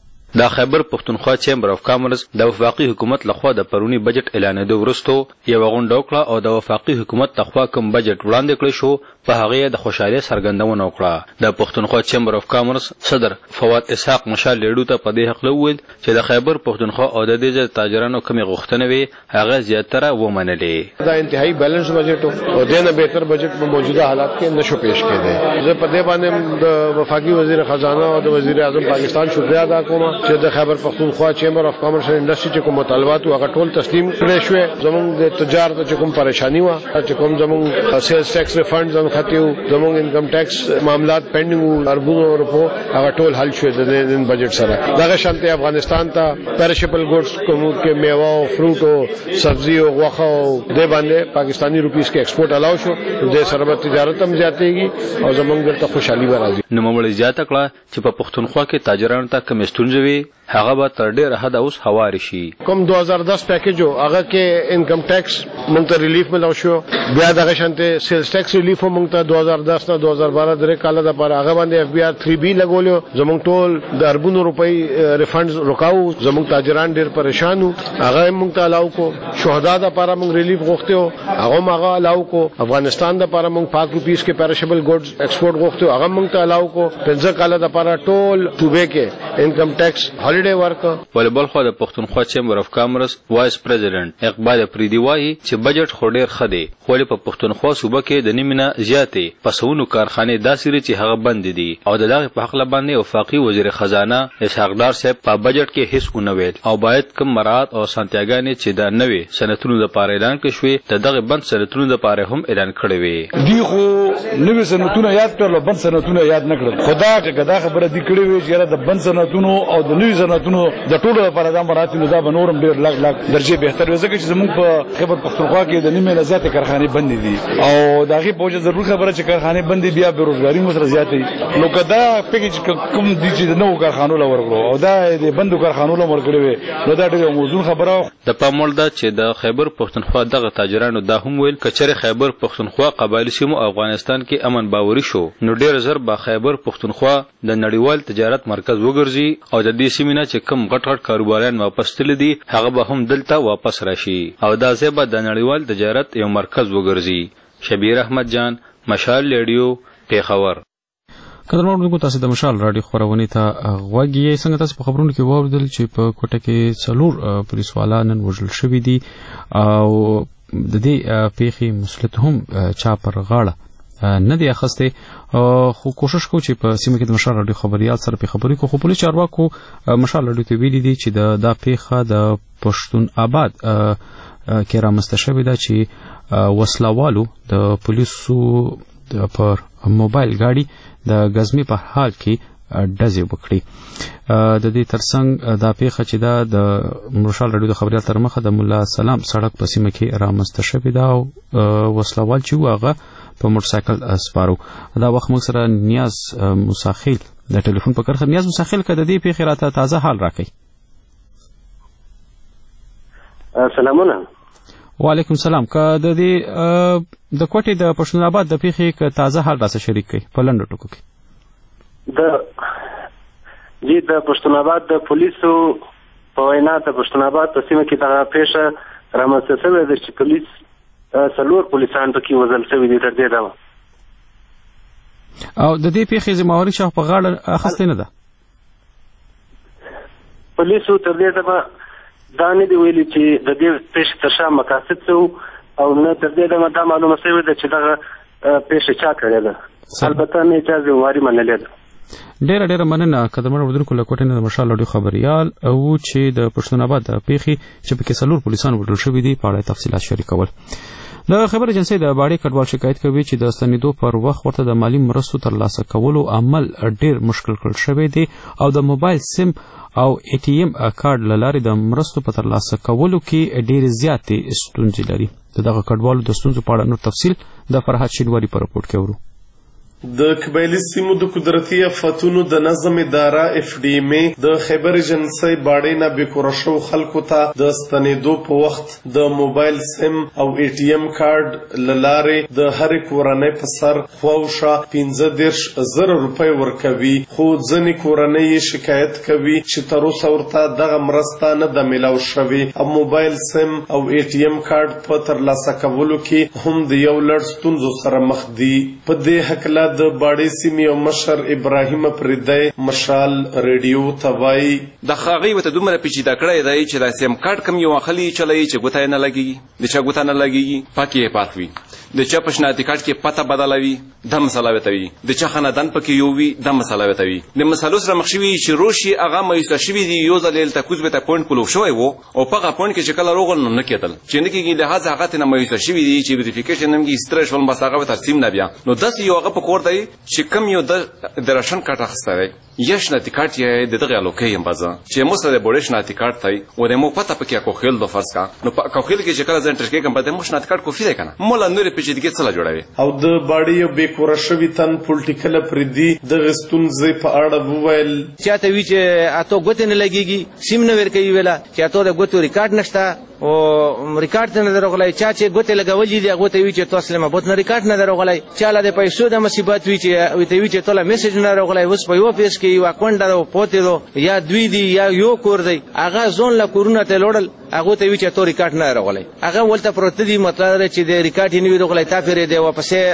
د خیبر پختونخوا چیمبر اف کامرس د وفاقي حکومت لخوا د پرونی بجټ اعلانېدو وروسته یو غونډه وکړه او د وفاقي حکومت لخوا کوم بجټ وړاندې کړی شو په هغه د خوشحالۍ څرګندونه وکړه. د پختونخوا چیمبر اف کامرس صدر فواد اسحاق مشال لیډو ته په دې حق وویل چې د خیبر پختونخوا او د دې تاجرانو کومې غوښتنې وي هغه زیاتره ومنلې. دا انتهایی بیلنس بجټ او دنه بهتر بجټ په موجوده حالات کې نشو پیش کېده. زه په دې باندې د وفاقي وزیر خزانه او د وزیر اعظم پاکستان شکریا ادا کوم چې د خیبر پختونخوا چیمبر اف کامرس انډستری چې کوم مطالبات او هغه ټول تسلیم کړي شوې. زموږ د تجارت چې کوم پریشانی و چې کوم زموږ سیلز ټیکس ریفاندز هم خطیو، زموږ انکم ټیکس معاملات پینډینګ اربونو روپو هغه ټول حل شوې د دې بجټ سره. دغه شانته افغانستان ته پیرشبل ګوډز کوم کې میوه او فروټ او سبزی او غوښه او د باندې پاکستانی روپیس کې ایکسپورټ الاو شو. د سره تجارت هم زیاتېږي او زموږ درته خوشحالي ورازي. نو ممړي زیاته کړه چې په پختونخوا کې تاجرانو ته کوم ستونزې وي هغه به تر ډیره حده اوس هواري شي. کوم دو هزار دس پیکیج هغه کې انکم ټیکس مونږ ته ریلیف ملو شو، بیا دغه شانته سیلز ټیکس ریلیف مونږ ته دو هزار دس نه دو هزار بارہ درې کال د پر هغه باندې اف بی آر تھری بی لګولیو. زمونږ ټول د اربونو روپۍ ریفاندز روکاو، زمونږ تاجران ډیر پریشان وو، هغه مونږ ته الاو کو. شهدا د لپاره مونږ ریلیف غوښتو، هغه ماغه الاو کو. افغانستان د لپاره مونږ پاک روپیس کې پیرشبل ګوډز ایکسپورټ غوښتو، هغه مونږ ته الاو کو. پنځه کال د لپاره ټول صوبې کې انکم ټیکس هالیډے ورک. ولبل خو د پختونخوا چیمبر اف کامرس وایس پریزیډنټ اقبال پریدي وایي چې بجټ خو ډیر ښه دی، خو په پختونخوا صوبه کې د نیمه زیاتې پسونو کارخانې داسې چې هغه بند دي او د دغه په حق باندې وفاقي وزیر خزانه اسحاق ډار صاحب په بجټ کې هیڅ ونه ویل او باید کوم مراد او سانتیاګانې چې د نوې صنعتونو لپاره اعلان کړي شوې د دغه بند صنعتونو لپاره هم اعلان کړي وي. دی خو نوې صنعتونه یاد کړل، بند صنعتونه یاد نه کړل. خدا که دا خبره دی کړې وي چې د بند صنعتونو او د نوې صنعتونو د ټولو لپاره دا مراتب دا به نورم ډیر لږ لږ درجه بهتر وي، ځکه چې زموږ په خیبر پختونخوا کې د نیمه زیاتې کارخانې بند دي او دا غي په ضروري خبره چې کارخانې بند دي بیا بیروزګاری مو سره زیاتې. نو کدا پیکیج کوم دي چې د نوو کارخانو لورغلو او دا د بندو کارخانو لورغلي وي، نو دا ډیره موضوع خبره. د پامول دا چې د خیبر پختونخوا دغه تاجرانو دا هم ویل کچره خیبر پختونخوا قبایلی سیمو افغانستان کې امن باوري شو نو ډیر زر به خیبر پختونخوا د نړیوال تجارت مرکز وګرځي او د دې سیمینه چې کم غټ غټ کاروباريان واپس تل دي هغه به هم دلته واپس راشي او دا زیبه د نړیوال تجارت یو مرکز وګرځي. شبیر احمد جان، مشال ریډیو، پیښور. قدرمنو تاسو د مشال راډیو خبرونه ته غوږی څنګه تاسو په خبرونو کې واوریدل چې په کوټه کې څلور پولیس والان وژل شوي دي او د دې پیښې مسلط هم چا پر غاړه نه دی اخسته، خو کوشش کوو چې په سیمه کې د مشال راډیو خبريال سره په خبرې کوو. خو پولیس چارواکو مشال راډیو ته ویلي دي چې د دا پیښه د پښتون آباد کې رامنځته شوې ده چې وسلوالو د پولیسو پر موبایل ګاډي د غزمي په حال کې ډزې وکړي. د دې ترڅنګ دا پیښه چې دا د مشال راډیو د خبريال تر مخه د مولا سلام سړک په سیمه کې رامنځته شوې ده او وسلوال چې هغه په موټر سایکل سپارو. دا وخت موږ سره نیاز مساخیل د ټلیفون په کرخه. نیاز مساخیل کده دې پیښه راته تازه حال راکړي. سلامونه. وعلیکم السلام. کده دې د کوټې د پښتون آباد د پیښې ک تازه حال راته شریک کړي په لنډو ټکو کې. د جی د پښتون آباد د پولیسو په وینا د پښتون آباد په سیمه کې دا پیښه رامنځته شوې ده چې پولیس څلور پولیسان پکې وژل شوي دي تر دې دمه او د دې پیښې ذمہواري چا په غاړه اخیستې نه ده. پولیسو تر دې دمه دا نه دی ویلي چې د دې پیښې تر شا مقاصد څه او نه تر دې دمه دا معلومه شوې ده چې دغه پیښه چا کړې ده. البته نه چا ذمہواري منلې ده. ډیره ډیره مننه قدمر ودونکو له کوټې نه د مشال راډیو خبريال او چې د پښتون آباد د پیښې چې په کې څلور پولیسان وژل شوي دي په اړه تفصیلات شریکول. د خبر ایجنسی د باړې کډوال شکایت کوي چې د ستنېدو پر وخت ورته د مالی مرستو ترلاسه کولو عمل ډیر مشکل کړل شوی دی او د موبایل سیم او ای ټي ایم کارت له لارې د مرستو په ترلاسه کولو کې ډیر زیاتې ستونزې لري. دغه کډوالو د ستونزو په اړه نور تفصیل د فرحت شینواري په رپورټ کې ورو. د قبایلي سیمو د قدرتي آفتونو د نظم اداره اف ډي ام د خیبر ایجنسی باړې نه بېکوره شوو خلکو ته د ستنېدو په وخت د موبایل سیم او ای ټي ایم کارډ له لارې د هرې کورنۍ په سر خواوشا پنځه دېرش زره روپۍ ورکوي، خو ځینې کورنۍ یې شکایت کوي چې تر اوسه ورته دغه مرسته نه ده میلاو شوې او موبایل سیم او ای ټي ایم کارډ په ترلاسه کولو کې هم د یو لړ ستونزو سره مخ دي. په دې هکله د باړې سیمې او مشر ابراهیم پردی مشال ریډیو ته وایي د هغې ورته دومره پیچیده کړی دی چې د سیم کارډ کوم یو اخلي چلوي چې ګوته یې نه لګېږي، د چا ګوته نه لګېږي پاک یې پاک وي، د چا په شناختی کارډ کې پته بدلوي دا مسله وتوي، د چا خاندان پکې یو وي دا مسله وتوي. د مسلو سره مخ شوي چې روشي هغه مایوسه شوي دي یو ځل یې تکوز به ته پوینټ کلوب شوی و او په هغه پوینټ کې چې کله روغل نو نه کېدل چې نه کېږي لهذا هغه ترې نه مایوسه شوي دي چې ویریفیکیشن هم کې ستړی شول بس هغه به ترسیم نه بیا نو داسې یو هغه په کور دی چې کوم یو د راشن کارت اخیستی دی یا شناختی کارت یې د دغې الوکۍ یم بزه چې موږ سره د بوړې شناختی کارت دی و د موږ پته پکې کوخیل دو فرض کا نو په کوخیل کې چې کله زه انټر کېږم به د موږ شناختی کارت کوفي دی که نه موږ له نورې پیچیدګۍ څه له جوړوي. او د باړې یو بېکوره شوي تن پولټیکل پردي دغې ستونزې په اړه وویل چاته وي چې اته ګوتې نه لګېږي سیم نه ورکوي ویله چې اته د ګوتو ریکارډ نشته او ریکارډ ته نه درغلی چا چې ګوتې لګولي دي هغو ته وي چې تاسو له مبوت نه ریکارډ نه درغلی چا له د پیسو د مصیبت وي چې ورته وي چې ته له میسج نه راغلی اوس په یوه پیس کې یو اکاونټ ده پوتې ده یا دوی دي یا یو کور دی هغه ځون له کورونه ته لوړل هغو ته وي چې تو ریکارډ نه راغلی هغه ولته پروته دي مطلب دی چې د ریکارډ یې نه وي راغلی تا پرې دی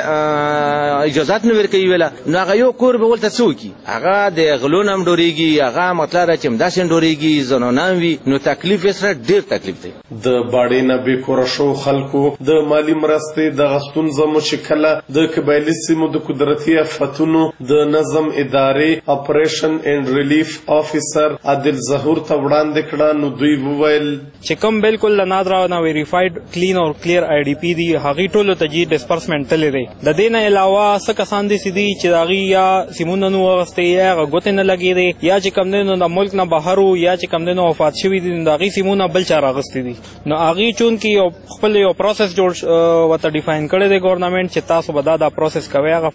واپسې اجازات نه ورکوي ویله نو هغه یو کور به ولته څه وکړي هغه د غلو نه هم ډورېږي هغه مطلب دی چې همداسې هم ډورېږي زنانه هم وي نو تکلیف یې سره ډېر تکلیف دی. د باړې نه بېکوره شوو خلکو د مالي مرستې دغه ستونزه مو چې کله د قبایلي سیمو د قدرتي آفتونو د نظم ادارې اپریشن اینډ ریلیف افیسر عادل ظهور ته وړاندې کړه نو دوی وویل چې کوم بالکل له نادره نه ویریفاید کلین او کلیر آی ډي پي دي هغې ټولو ته جي ډسپرسمنټ تللی دی. د دې نه علاوه څه کسان داسې دي چې د هغې یا سیمونه نه واغوستی یا هغه ګوتې نه لګېدې یا چې کوم دی نو د ملک نه بهر و یا چې کوم دی نو وفات شوي دي نو د هغې سیمونه بل چا راغوستي دي نو هغې چونکې یو خپل یو پروسس جوړ ورته ډیفاین کړی دی ګورنمنټ چې تاسو به دا دا پروسس کوئ هغه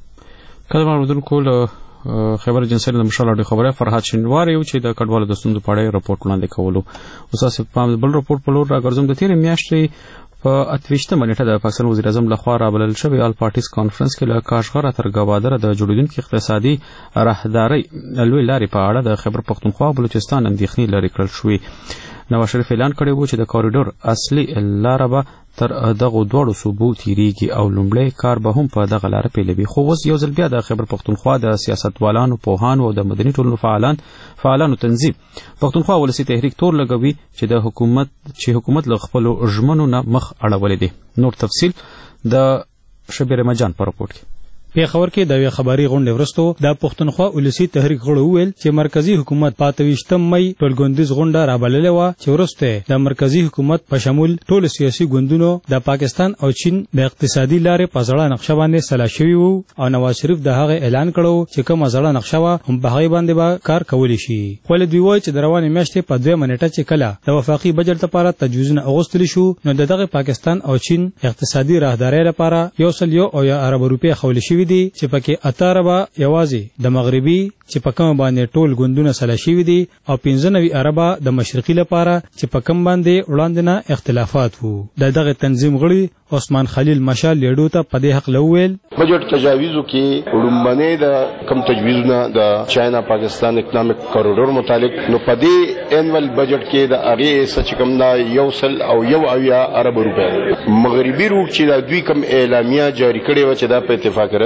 کله معلوماتونکو له خبر ایجنسی د مشال اډې خبره فرحت شینواري و چې د کډوالو د ستونزو په اړه رپورټ وړاندې کولو. اوس تاسې پام بل رپورټ په لور راګرځم. د تېرې میاشتې په اتویشتمه نیټه د پاکستان وزیر اعظم لخوا رابلل شوی آل پارټیز کانفرنس کې له کاشغره تر ګوادره د جوړېدونکي اقتصادي راهدارۍ لوی لارې په اړه د خیبر پښتونخوا بلوچستان اندېښنې لرې کړل شوې. نواز شریف اعلان کړی و چې د کوریډور اصلي لاره به تر دغو دواړو صوبو تیریږي او لومړی کار به هم په دغه لاره پیلوي. خو اوس یو ځل بیا د خیبر پښتونخوا د سیاستوالانو پوهانو او د مدني ټولنو فعالان فعالانو تنظیم پښتونخوا ولسي تحریک تور لګوي چې د حکومت چې حکومت له خپلو ژمنو نه مخ اړولی دی. نور تفصیل د شبیر مجان په رپورټ کې. پیښور کې د یوې خبري غونډې وروسته د پښتونخوا ولسي تحریک غړو وویل چې مرکزی حکومت په اته ویشتم می ټولګوندیز غونډه رابللې وه چې وروسته د مرکزی حکومت په شمول ټولو سیاسي ګوندونو د پاکستان او چین د اقتصادي لارې په زړه نقشه باندې سلا شوي وو او نواز شریف د هغې اعلان کړی چې کومه زړه نقشه وه هم په هغې باندې به کار کولی شي. خو دوی وایي چې د روانې میاشتې په دویمه نیټه چې کله د وفاقي بجټ لپاره تجویزونه اغوستلی شو نو د دغه پاکستان او چین اقتصادي راهدارۍ لپاره یو سل یو او یا ارب روپۍ خولی شوي دي چې پکې اته اربه یوازې د مغربي چې په کوم باندې ټول ګوندونه سلا شوي دي او پنځه نوي اربه د مشرقي لپاره چې په کوم باندې وړاندې نه اختلافات وو. د دغه تنظیم غړي عثمان خلیل مشال لیډو ته په دې حق وویل بجټ تجاویزو کې لومبنه د کم تجویزونه د چاینا پاکستان اکنامک کوریډور متعلق نو په دې انوال بجټ کې د هغې څه چې کوم دا یو سل او یو اویا ارب روپۍ مغربي روټ چې د دوی کوم اعلامیه جاری کړې وه چې دا په اتفاق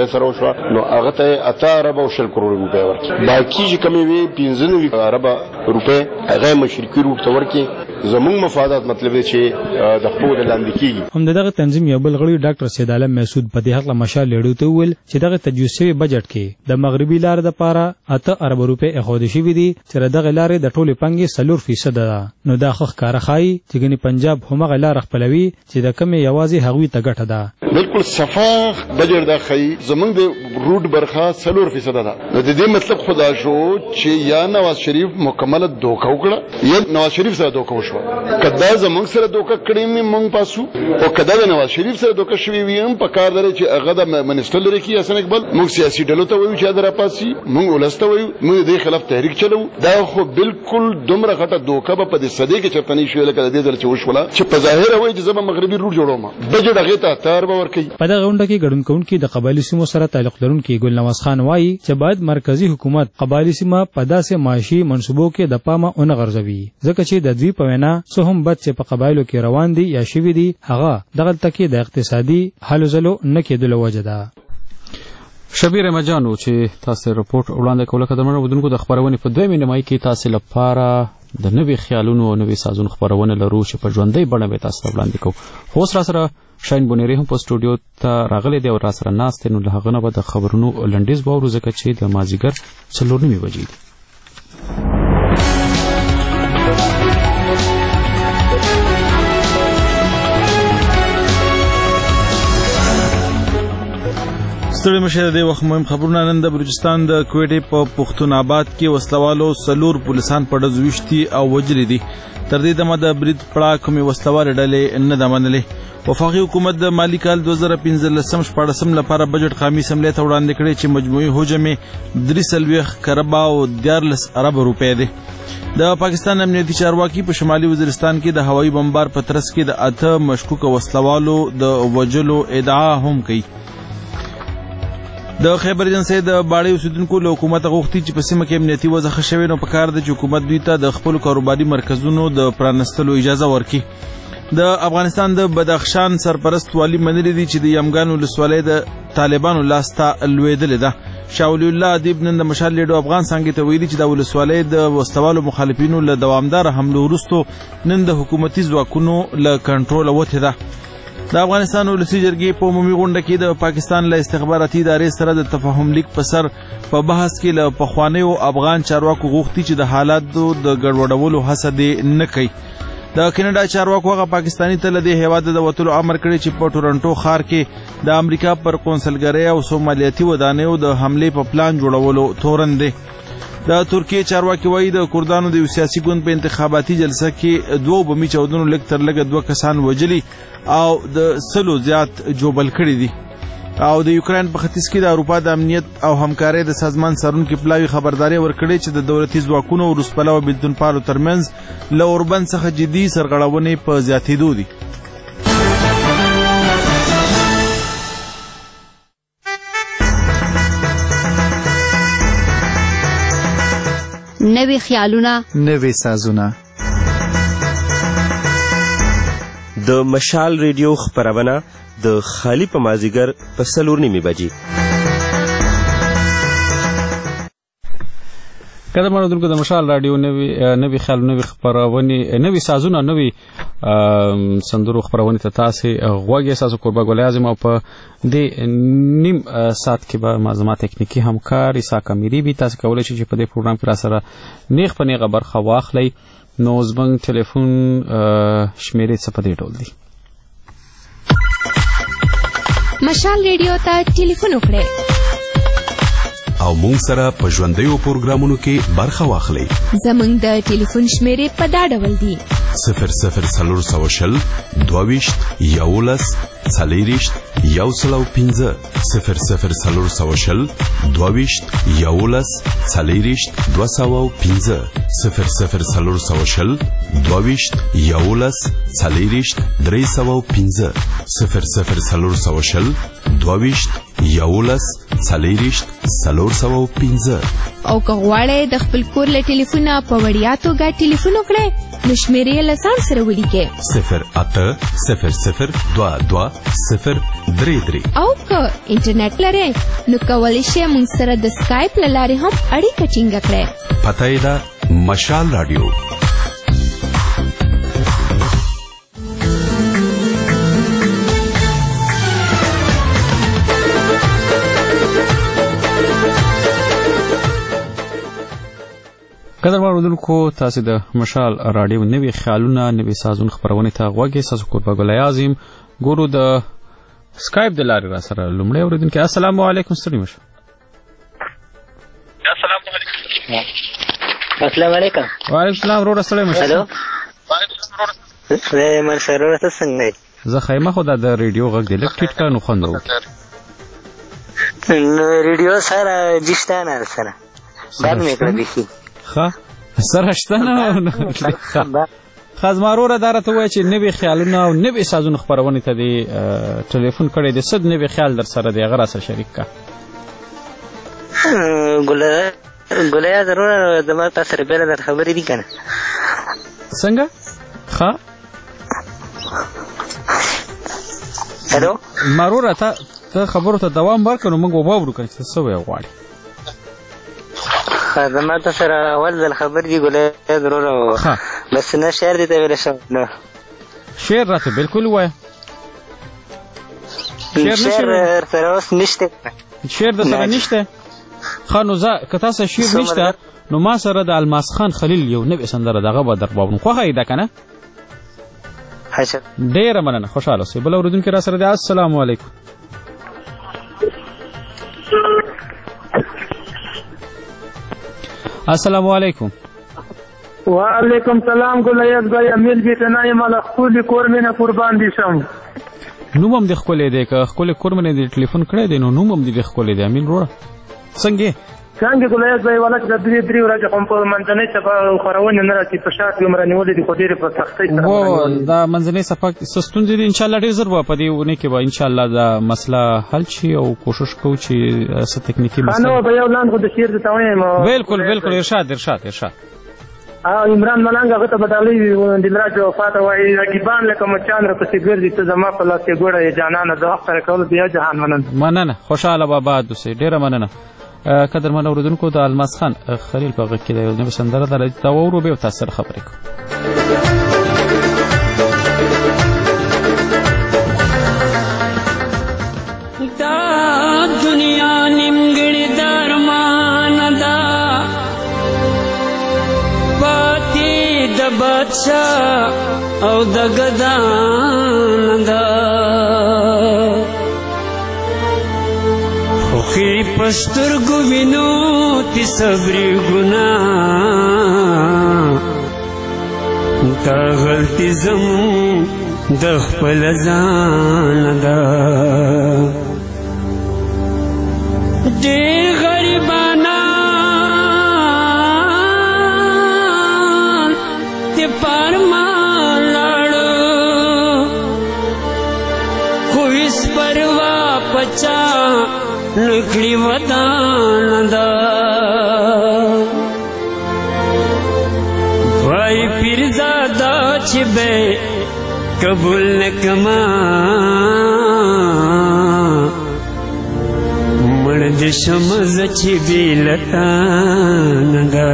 روپۍ سره وشوه نو هغه ته اته اربه او شل کروڑ روپۍ ورکړي. باقي چې کمې وي پنځه نوي اربه روپۍ هغه مشرقي روټ ته ورکړي. زموږ مفادات مطلب دی چې د خپل لاندې کیږي. هم دغه تنظیم یو بل غړي ډاکټر سید عالم مسعود په دې حق له مشال لیډو ته ویل چې دغه تجویز شوی بجټ کې د مغربي لار د پاره اته ارب روپۍ اخوده شوی دي چې دغه لارې د ټولې پنګې څلور فیصد ده. نو دا خخ کار خای چې ګنې پنجاب همغه لار خپلوي چې د کمې یوازې هغوی ته ګټه ده. بالکل صفاح بجټ دا خای زمونږ د روټ برخه څلور فیصد ده. د دې مطلب خدا شو چې یا نواز شریف مکمل دوکه وکړه یا نواز شریف سره دوکه وشو. کدا زمونږ سره دوکه کړی مې مونږ پاسو او کدا د نواز شریف سره دوکه شوی ویم په کار درې چې هغه د منسټر لري کې حسن اقبال موږ سیاسي ډلو ته وایو چې درا پاسي موږ ولسته وایو موږ د خلاف تحریک چلو. دا خو بالکل دومره غټه دوکه په دې صدې کې چرتنی شوې لکه د دې ځل چې وشوله چې په ظاهر وایي چې زما مغربي روټ جوړوم بجټ هغه ته تار به ورکړي. په دغه غونډه کې ګډون کوونکي د قبایلی سیمو سره تعلق لرونکي ګل نواز خان وایي چې باید مرکزی حکومت قبایلی سیمه په داسې معاشي منصوبو کې د پامه اون غرزوي ځکه چې د دوی په وینا څه هم بد چې په قبایلو کې روان دي یا شوي دي هغه دغه تکي د اقتصادي حل زلو نه کېدلو وجه ده. شبیر مجانو چې تاسو رپورت وړاندې کوله کډمنو ودونکو د خبرونه په دویمه نیمه کې تاسو لپاره د نوې خیالونو او نوې سازونو خبرونه لرو چې په ژوندۍ بڼه به تاسو وړاندې کوو. خو سره سره شاین بونری هم په سټوډیو ته راغلي دی او را سره ناست نو له هغه نه به د خبرونو لنډیز باور ځکه چې د مازیګر څلور نیمه بجې دي. ستړي مشه د وخت مهم خبرونه نن د بلوچستان د کوټې په پښتون آباد کې وسلوالو سلور پولیسان په ډز وشتي او وجلې دي. تر دې دمه د برید پړه کومې وسلوال ډلې نه ده منلې. وفاقي حکومت د مالی کال دوه زره پنځلسم شپاړسم لپاره بجټ قامي اسمبلی ته وړاندې کړی چې مجموعي حجم یې درې څلوېښت کربه او دیارلس ارب روپۍ دی. د پاکستان امنیتي چارواکي په شمالي وزیرستان کې د هوایي بمبار په ترڅ کې د اته مشکوکه وسلوالو د وجلو ادعا هم کوي. د خیبر ایجنسۍ د باړې اوسیدونکو له حکومت غوښتي چې په سیمه کې امنیتي وضع ښه شوې نو پکار ده چې حکومت دوی ته د خپلو کاروباري مرکزونو د پرانستلو اجازه ورکړي. د افغانستان د بدخشان سرپرست والي منلي دي چې د یمګان ولسوالۍ د طالبانو لاسته لوېدلې ده. شاه ولی الله ادیب نن د مشال لیډو افغان څانګې ته ویلي چې د ولسوالۍ د وسلوالو مخالفینو له دوامداره حملو وروستو نن د حکومتي ځواکونو له کنټروله وتې ده. د افغانستان ولسي جرګې په عمومي غونډه کې د پاکستان له استخباراتي ادارې سره د تفاهم لیک په سر په بحث کې له پخوانیو افغان چارواکو غوښتي چې د حالاتو د ګډوډولو هڅه دې نه کوي. د کینیډا چارواکو هغه پاکستاني ته له دې هیواده د وتلو امر کړی چې په ټورنټو ښار کې د امریکا پر قونسلګرۍ او سومالیاتي ودانیو د حملې په پلان جوړولو تورن دی. د ترکیې چارواکي وایي د کردانو د یو سیاسي ګوند په انتخاباتي جلسه کې دوه بمي چاودنو لږ تر لږه دوه کسان وژلي او د سلو زیات جوبل کړي دي. او د یوکرين په ختیځ کې د اروپا د امنیت او همکارۍ د سازمان سرونکو پلاوی خبرداري ورکړې چې د دولتي ځواکونو او روسپلاو بلتونپالو ترمنځ له اوربند څخه جدي سرغړونې په زیاتېدو دي. نوې خیالونه، نوې سازونه. د مشال ریډیو خبرونه د خالی په مازیګر په څلور نیمې بجې. کله مړ دونکو د مشال رادیو نوې نوې خیال نوې خبرونه نوې سازونه نوې سندرو خبرونه ته تاسو غوږی اساسو قربا ګل اعظم او په دې نیم سات کې به مازما ټکنیکی همکار عیسی کمیری به تاسو کولای شئ چې په دې پروګرام کې را سره نیغ په نیغه برخه واخلئ. نو زموږ ټلیفون شمیرې څه په دې ډول دي. مشال ریډیو ته ټلیفون وکړئ او مونږ سره په ژوندیو پروګرامونو کې برخه واخلئ. زموږ د ټلیفون شمیرې په دا ډول دي: صفر صفر څلور سوه شل دوه ویشت یولس څلېرویشت یو سل او پنځه صفر صفر څلور سوه شل دوه ویشت یولس څلېرویشت دوه سوه او پنځه صفر صفر څلور سوه شل دوه ویشت یولس څلېرویشت درې سوه او پنځه صفر صفر څلور سوه شل دوه ویشت یولس څلېرویشت څلور سوه پنځه. او که غواړئ د خپل کور له ټلیفونه په وړیا توګه ټلیفون وکړئ نو شمېرې یې له ځان سره ولیکئ صفر اته صفر صفر دوه دوه صفر درې درې. او که انټرنیټ لرئ نو کولی شئ موږ سره د سکایپ له لارې هم اړیکه ټینګه کړئ. پته یې ده مشال راډیو. قدر اوریدونکو تاسو د مشال راډیو نوي خیالونه نوي سازون خبرونه ته غوږی تاسو کوربه ګل اعظم ګورو د سکایپ د لارې را سره لومړی اوریدونکو السلام علیکم ستړي مشه. السلام علیکم. السلام علیکم. وعلیکم السلام ورور ستړي مشه. هلو زه منصور ورته څنګه زه خیمه خو د ریډیو غږ دی لک ټیټ کا نو خوند ورو نو ریډیو سره جشتانه سره بعد مې کړی بخي ښه سره شته نه خزمارو داره ته وایي چې نوي خیالونه او نوي سازونه خپرونې ته دی ټلیفون کړی دی څه نوي خیال در سره دی هغه را سره شریک کا ګولیا ضرور زما تا سره بېله در خبرې دي که نه څنګه ښه هلو ماروره ته خبرو ته دوام ورکړه نو موږ وباورو که څه څه ویې غواړي زما ته سره اول ځل خبر دي ګولیا ضرور بس نه شعر دې ته ویلی شم نه شعر راته بلکل ووایه شعر سره اوس نشته شعر د سره نشته ښه نو زه که تا سره شعر نشته نو ما سره د الماس خان خلیل یو نوې سندره د هغه به در باورم خوښه یې ده که نه ډېره مننه خوشحاله اوسئ بل اورېدونکي را سره دی السلام علیکم. السلام علیکم. وعلیکم سلام ګلیاس بھائی امیل بیتنا یم له خپل کور مینه قربان دي شم. نوم هم د خپلې دی که خپل کور مینه د ټلیفون کړی دی نو نوم هم د خپلې دی امیل وروره څنګه څنګه ګلیاس بھائی ولک د درې درې ورځې هم په منځنۍ صفه خورونه نه راځي په شاعت عمر نیولې دي خو ډېرې په سختۍ سره و دا منځنۍ صفه څه ستونزې دي ان شاء الله ډېر ژر به په دې اونۍ کې به ان شاء الله دا مسله حل شي او کوشش کوو چې څه تکنیکي مسله نو به یو لاند خو د شعر درته وایم بالکل بالکل ارشاد ارشاد ارشاد عمران ملنګ هغه ته بدالۍ دلراج وفات وایي رقیبان لکه مچان راپسې ګرځي ته زما په لاس کې ګوړه یې جانانه د وخت سره کولو بیا جهان مننه مننه خوشحاله به باد اوسئ ډېره مننه قدرمن اورېدونکو د الماس خان خلیل په غږ کې د یو نوې سندره ده دا واورو بیا تاسو سره خبرې کوو. دا دنیا نیمګړې د ارمان ده پاتې د بادشاه او د ګدان ده خوښي په سترګو وینو تی صبرې ګناه دا غلطي زموږ د خپل ځان ده ډېر غریبانان د پارمان لاړو خو هېڅ پروا پچا نکړي ودان ده وای پیرزاده چې به قبول نکما مړ دې شم زه چې بې له تا نه ده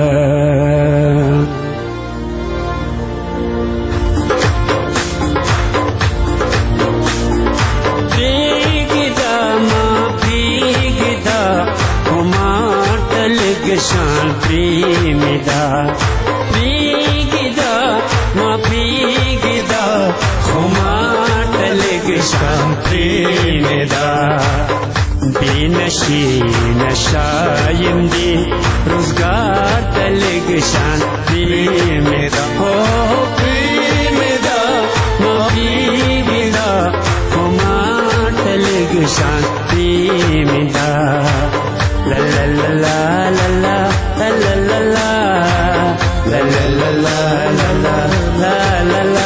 شان پریمدا پریګدا ما پریګدا خما تلګ شان پریمدا بینشي نشایم دی روزګار تلګ شان پریمدا او پریمدا ما پریګدا خما تلګ شان پریمدا La la la la la la la la la la la la la la la la la la la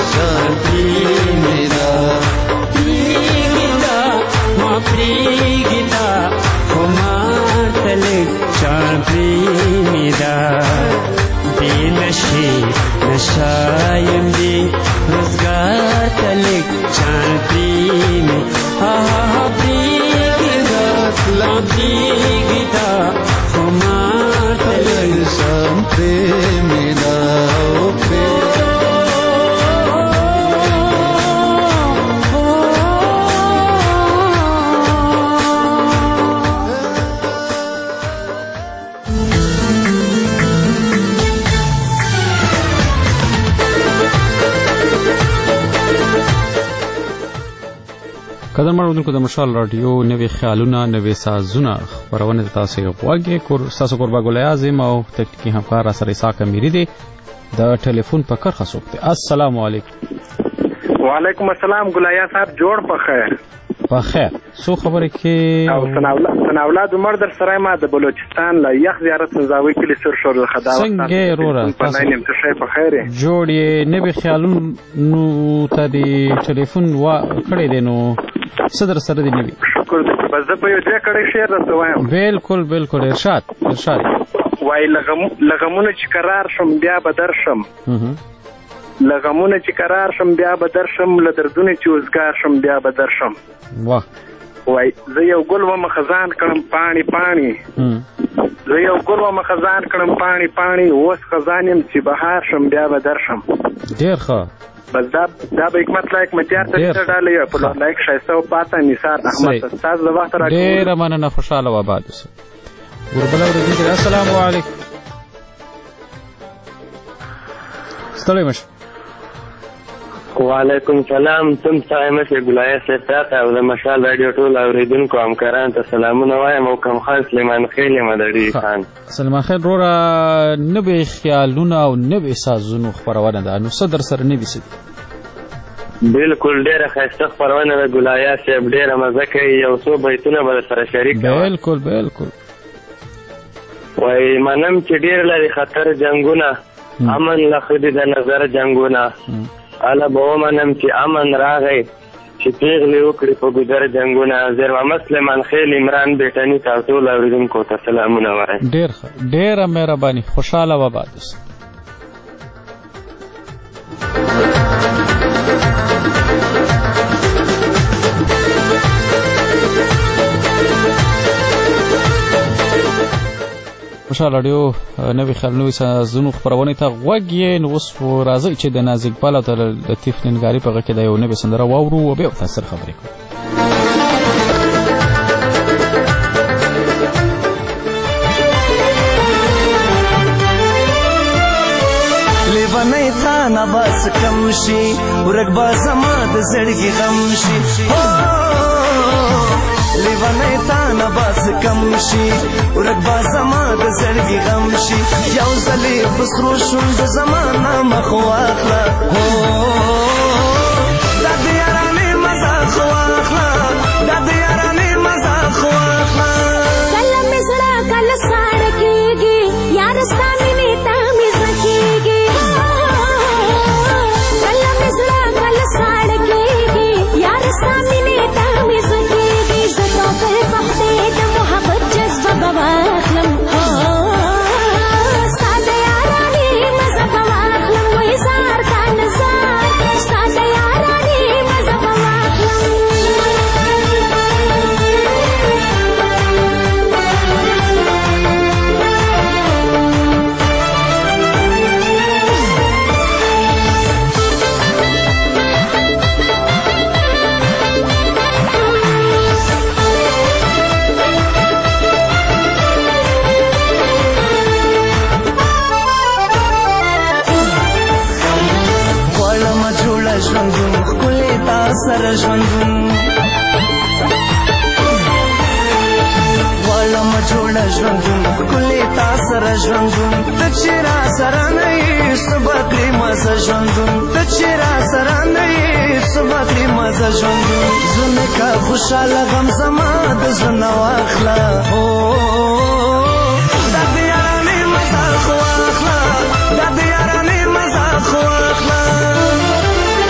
मेरा प्रीगिता मा प्रीगिता हुमा तले चांदी मेरा बेनशे नशायम दे रोजगार तले चांदी में हा हा प्रीगिता ला प्रीगिता हुमा तले चांदी मेरा قدر مړوندونکو د مشال رادیو نوې خیالونه نوې سازونه خپرونه تاسو غواګي کور تاسو قربا ګل اعظم او تکنیکی همکار سره اسحاق امیری دی د ټلیفون په کرخه سوکته. السلام علیکم. وعلیکم السلام ګلیا صاحب جوړ په خیر. په خیر. سو خبره کې او سنا اولاد عمر در سره ما د بلوچستان لا یخ زیارت نزاوی کلی سر شور خدا څنګه رورا تاسو نیم ته شي په خیر جوړ یې نوې خیالونو ته دی ټلیفون وا کړی دی نو صدر سره دی نوی شکر دې بس زه په یو ځای کړی شعر راته وایم. بالکل بالکل ارشاد ارشاد وای لغم لغمونه چې قرار شم بیا به درشم لغمونه چې قرار شم بیا به درشم له دردونه چې وزګار شم بیا به درشم. واه وای زه یو ګل وم خزان کړم پانی پانی زه یو ګل وم خزان کړم پانی پانی اوس خزان يم چې بهار شم بیا به درشم. ډیر ښه بس دا دا به حکمت لایک متیار ته ډالې په لایک شایسته او پاته نثار احمد استاد د وخت راکړو. ډیر مننه خوشاله و آباد اوسه. ګوربل اورېدونکي السلام علیکم. ستړی مشه. وعلیکم سلام. تم سائمه سے ګلایه سرتا او د مشال رادیو ټول اوریدونکو همکاران ته سلامونه وایم او کوم خاص سلیمان خیل مدړي خان. سلیمان خیل رورا نوې خیالونه او نوې سازونو خبرونه ده نو صدر سره نوې سدي. بالکل ډیره خاصه خبرونه ده ګلایه صاحب ډیره مزه کوي یو څو بیتونه به سره شریک کړم. بالکل بالکل. وای منم چې ډیر لري خطر جنگونه امن لخدي د نظر جنگونه الا به منم چې امن راغی چې پیغلې وکړي په ګذر جنگونه. زیر محمد سلیمان خیل عمران بیٹنی تاسو اوریدونکو ته سلامونه وایم. ډیر ډیره مهرباني خوشاله و آباد اوسه. مشال رادیو نوې خیال نوې سازونو خبرونه ته غوږی نو اوس راځي چې د نازک بالا تر لطیف ننګاری په غږ کې د یو نوې سندره واورو او به تاسو خبرې کوو. لیونی تا نه بس کم شي ورک با زما د زړګي غم شي لیونی تا نه بس کم شي ورک با زما د زړګي غم شي یو ځلې بسرو شوند زمانه مخ واخله دا د یارانې مزه خو واخله دا د یارانې مزه خو واخله کله مې زړه کله ساړه کېږي یار ستا مینې ته مې زړه کېږي کله مې زړه کله ساړه کېږي یار ستا مینې ته مې زړه کېږي زه ټوکر پخته د محبت جذبه به واخلم ستا د یارانې مزه به واخلم وایي زار تا نزار ستا د یارانې مزه به واخلم. ژوندون ښکلې تا سره ژوندون غواړم جوړه ژوندون ښکلې تا سره ژوندون ته چې را سره نه یې څه به کړې مزه ژوندون ته چې را سره نه یې څه به کړې مزه ژوندون زړه که خوشحاله غم زما د زړه نه واخله دا د یارانې مزه خو واخله دا د یارانې مزه خو واخله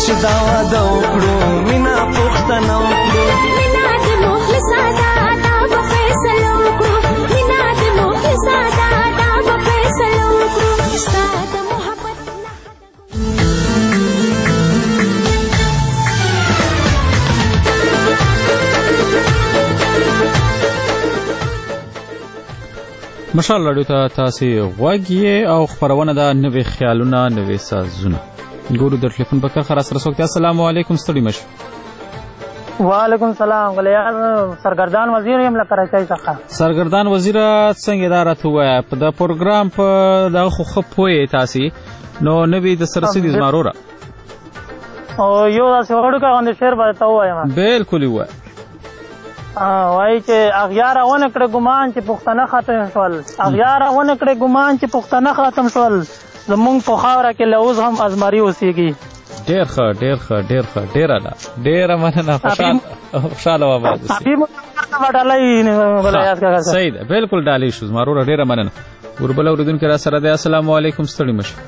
چې دا واده وکړو مینا پوښتنه وکړو مینا د مخلصه دا دا به فیصله وکړو مینا د مخلصه دا دا به فیصله وکړو ستا د محبت مشال راډیو ته تاسو غوږی او خبرونه د نوې خیالونه نوې سازونه ګورو د ټلیفون په کار سره سوکته. السلام علیکم ستړي مش. وعلیکم السلام غلیان سرګردان وزیر یم له کراچۍ څخه. سرګردان وزیر څنګه دا راته وای په د پروګرام په دغه خو خپوي تاسو نو نوې د سرسدي زماروره او یو داسې وړو کا باندې شعر به ته وایم. بالکل وای وای چې اغیار ونه کړه ګمان چې پښتنه ختم شول اغیار ونه کړه ګمان چې پښتنه ختم شول زمونږ په خاوره کې لوز هم ازمري اوسېږي. ډېر ښه ډېر ښه ډېر ښه ډېره ده ډېره مننه خوشحال خوشحاله واباد اوسئ. صحیح ده بالکل ډالۍ شو زما وروره ډېره مننه. وربله اورېدونکي را سره دی. السلام علیکم ستړي مه شئ.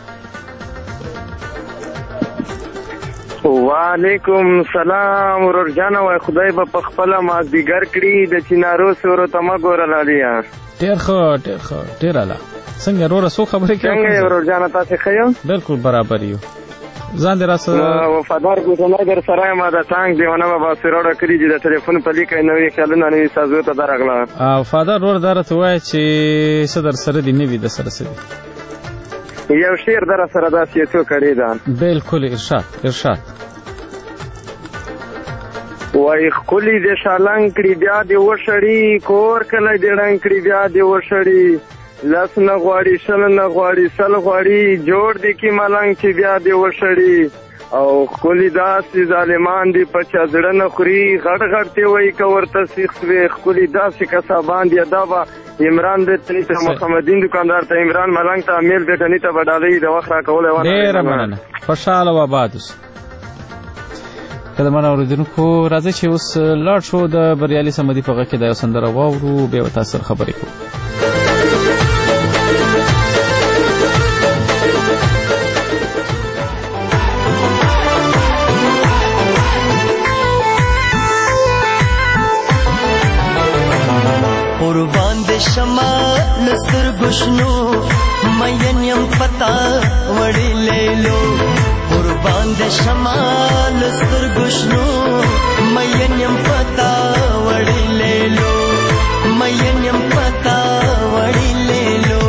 وعلیکم سلام ورور جانه وای خدای به په خپله مازدیګر کړي د چینارو سورو ته مه ګوره لالیا. ډېر ښه ډېر ښه ډېره ده. څنګه وروره څو خبرې کوې؟ څنګه یې ورور جانه تاسې ښه یو؟ بالکل برابر یو. ځان دې راسره وفادار کوټنی در سره یم د ټانک دیونه به باسیروډه کړي چې د ټلیفون په لیکه نوې خیالونه نوې سازو ته درغله. وفادار ورور دا راته وایه چې څه در سره دي نوي د سره څه دي. یو شعر در سره داسې یې څو کړی ده. بالکل ارشاد ارشاد. وای ښکلي دې شالنګ کړي بیا دې وشړي کور کله دې ړنګ کړي بیا دې وشړي لس نه غواړي شل نه غواړي سل غواړي جوړ دې کې ملنګ چې بیا دې وشړي او ښکلي داسې ظالمان دي په چا زړه نه خوري غټ غټ دې وایي که ورته سیخ سوې ښکلي داسې کسابان دي دا به عمران بیټني ته محمدین دکاندار ته عمران ملنګ ته امیل بیټني ته به ډالۍ د وخت راکولی ونه. ډېره مننه خوشحاله و آباد اوسئ. قدمانه اوریدونکو راځئ چې اوس لاړ شو د بریالي صمدي په غږ کې دا یو سندره واورو بیا به تاسو سره خبرې کوو. قربان دې شمه له سترګو شنو مین یم پتا وړې لیلو قربان دې شمه له سترګو شنو مین یم پتا وړې لیلو مین یم پتا وړې لیلو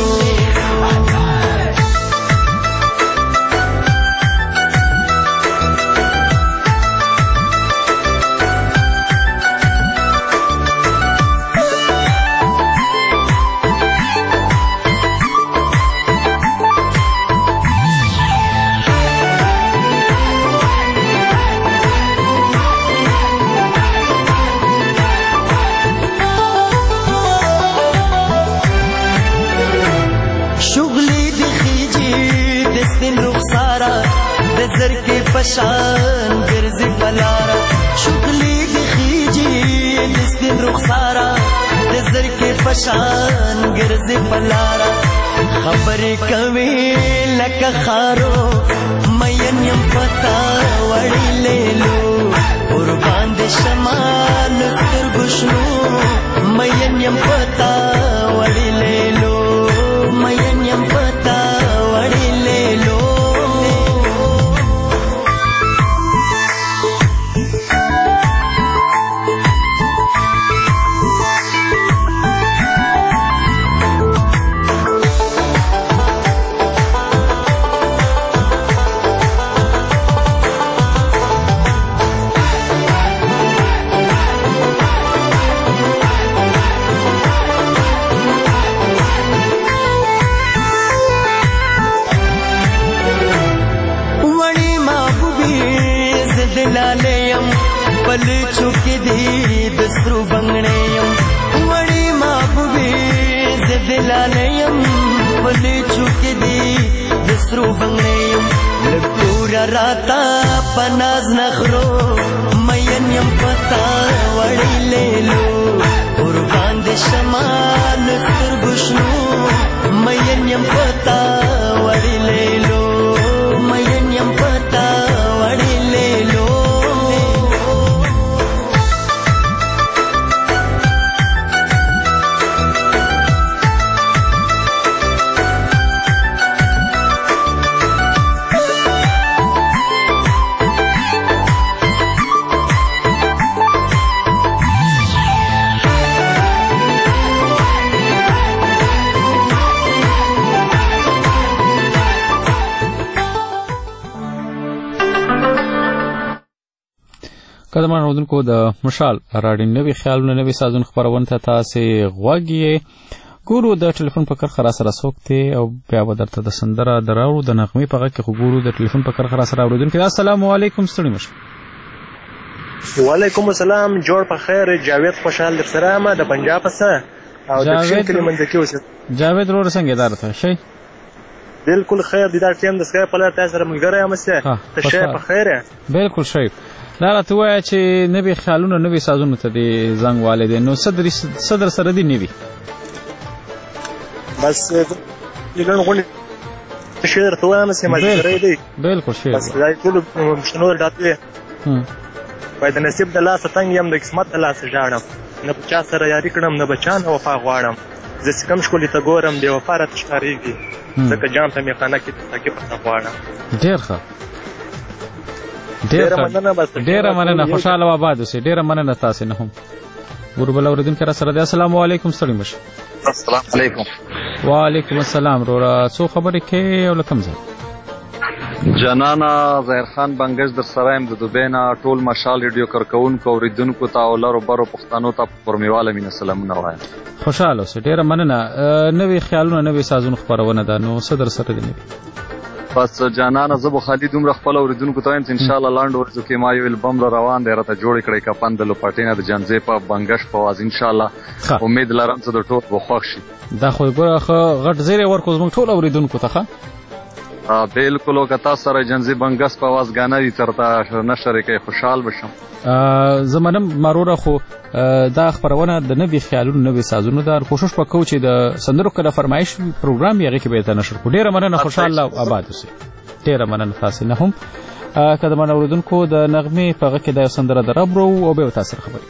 پشان ګرځي بلارا شغلې د خيجي د سپین رخسارا د زر کې پشان ګرځي بلارا خبرې کوي لکه خارو مین یم پتا وړې لیلو قربان دې شمال سترګو شنو مین یم پتا وړې لیلو مین یم پتا وړې لیلو पल चुके दी बिस्तरू बंगड़ेयम वड़ी महबूबी जिदलानेयम पल चुके दी बिस्तरू बंगड़ेयम पूरा राता पनाज नखरो मयन यम पता वड़ी ले लो कुर्बान दे शमाल सुरगुशनु मयन यम पता वड़ी ले लो मयन यम पता قدرمن اورېدونکو د مشال راډیو نوي خیالونه نوي سازون خبرونه ته تاسو غوږی ګورو د ټلیفون په کرخه را سره سوکته او بیا به درته د سندره دراوړو د نغمې په غږ کې خو ګورو د ټلیفون په کرخه را سره اورېدونکو السلام علیکم ستړي مشه. وعلیکم السلام جوړ په خیر جاوید خوشحال در سره ما د پنجاب څخه او د شین کلی منځ کې اوسه. جاوید ورور څنګه دار ته شي؟ بالکل خیر دي دا ټیم د سکای په لار تاسو سره ملګری یم څه ته شي په خیر. بالکل شي دا راته وایي چې نوی خیالونه نوی سازونه ته دي زنګ والدین نو صدر صدر سره دي نیوي بس یګن غونډه شهر ته وایم چې مجبورې دي. بالکل شي بس دا ټول مشنور داتې باید نصیب د لاس څنګه يم د قسمت د لاس ژاړم نه بچا سره یاري کړم نه بچان وفا غواړم زه څنګه شکولې ته ګورم دی وفا را تشکاریږي ځکه جام ته می خانه کې تکي پتا غواړم. ډیر ښه ډیر مننه بس ډیر مننه خوشاله و آباد اوسئ. ډیر مننه تاسو نه هم وربل اوریدونکو را سره السلام علیکم ستړي مشه. السلام علیکم. وعلیکم السلام رورا څو خبرې کې او لکم ځه جنانا ظاهر خان بنگش در سره يم د دوبۍ نه ټول مشال ریډیو کارکونکو اوریدونکو ته او لارو برو پښتنو ته پرمیواله مینه سلامونه وایم. خوشاله اوسئ. ډیره مننه. نوې خیالونه نوې سازونه خبرونه ده نو صدر سره دي بس جانانه زه به خالي دومره خپل اوریدونکو ته وایم چې ان شاء الله لاندو ورځو کې ما یو البم را روان دی راته جوړ کړی کفن د لوپټینه د جنځې په بنگش په واز ان شاء الله امید لرم چې د ټول به خوښ شي. دا خو غټ زیری ورکو زموږ ټول اوریدونکو ته ښه بالکل او که تاسو سره جنځې بنگس په واز غانه دي ترته نشر کې خوشحال بشم. زمونږ ماروره خو دا خبرونه د نوې خیالونو نوې سازونو دار کوشش وکړو چې د سندرو کله فرمایش پروګرام یې کې به ته نشر کو. ډیره مننه خوشاله او آباد اوسئ. ډیره مننه تاسو نه هم کله من اوریدونکو د نغمې په غږ کې د سندره دربرو او به تاسو خبرې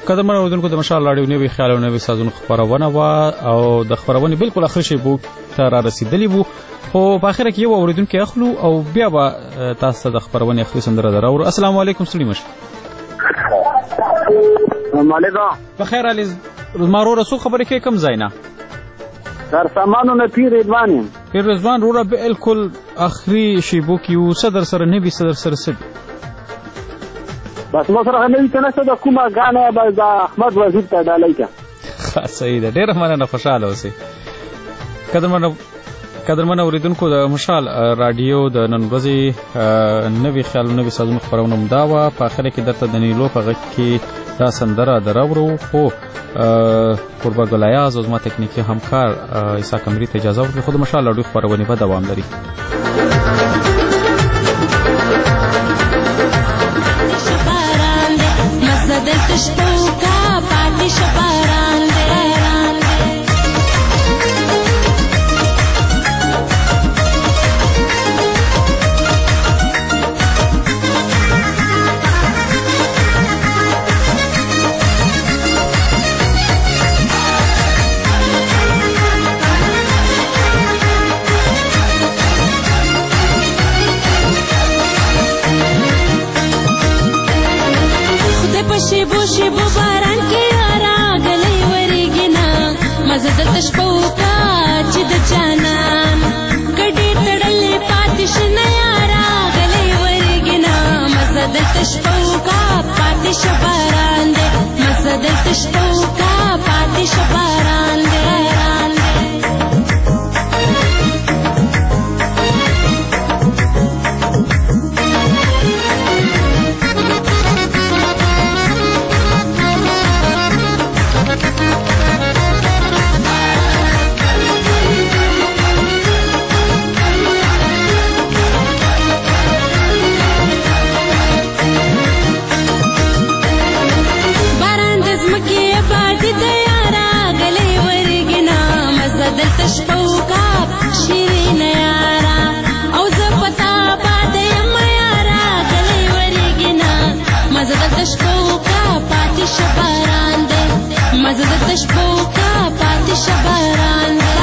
قدرمن اوریدونکو د مشال رادیو نوي خیال او نوي سازونو خبرونه وا او د خبرونه بالکل اخر شی بو تر رسیدلی بو خو په اخر کې یو اوریدونکو اخلو او بیا به تاسو د خبرونه اخلي سندره دراور. السلام علیکم سلیمش. السلام علیکم. بخیر علي مارو رسو خبرې کې کم زینا در سامانو نه پیر رضوان پیر رضوان رو بالکل اخري شی بو کې صدر سره نبی صدر سره سد بس مصر نه وي کنه د کومه غانه د احمد وزیر ته ډالای کا صحیح ده. ډېر مننه خوشاله اوسئ. قدرمن قدرمن اوریدونکو د مشال رادیو د نن ورځې نوي خیال نوي سازونو خبرونه مداوا په اخر کې درته د نیلو په غږ کې دا سندره دراورو خو قربا ګلایاز او زما تکنیکی همکار عیسی کمری ته اجازه ورکړي. خود مشال رادیو خبرونه به دوام لري. تشتوكا بعد شباران ديران شیبو شیبو باران کې راغلی ورګینا مزه د تشپوکا چې د جانان کډې تړلې پاتې شنه راغلی ورګینا مزه د تشپوکا پاتې شباران دې مزه د تشپوکا پاتې شباران دې تشپوکا شیرین یارا او زپتا پات یم یارا گلی ورګینا مزه د تشپوکا پاتې شباران دې مزه د تشپوکا پاتې شباران دې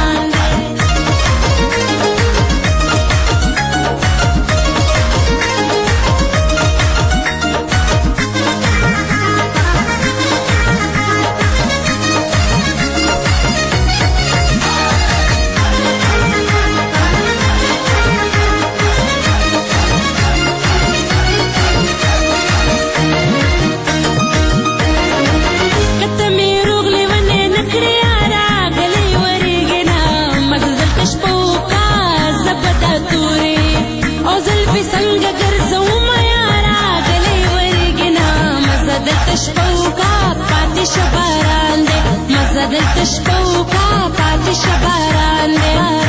تشپوکا پاتې شباران دې مزه د تشپوکا پاتې شباران دې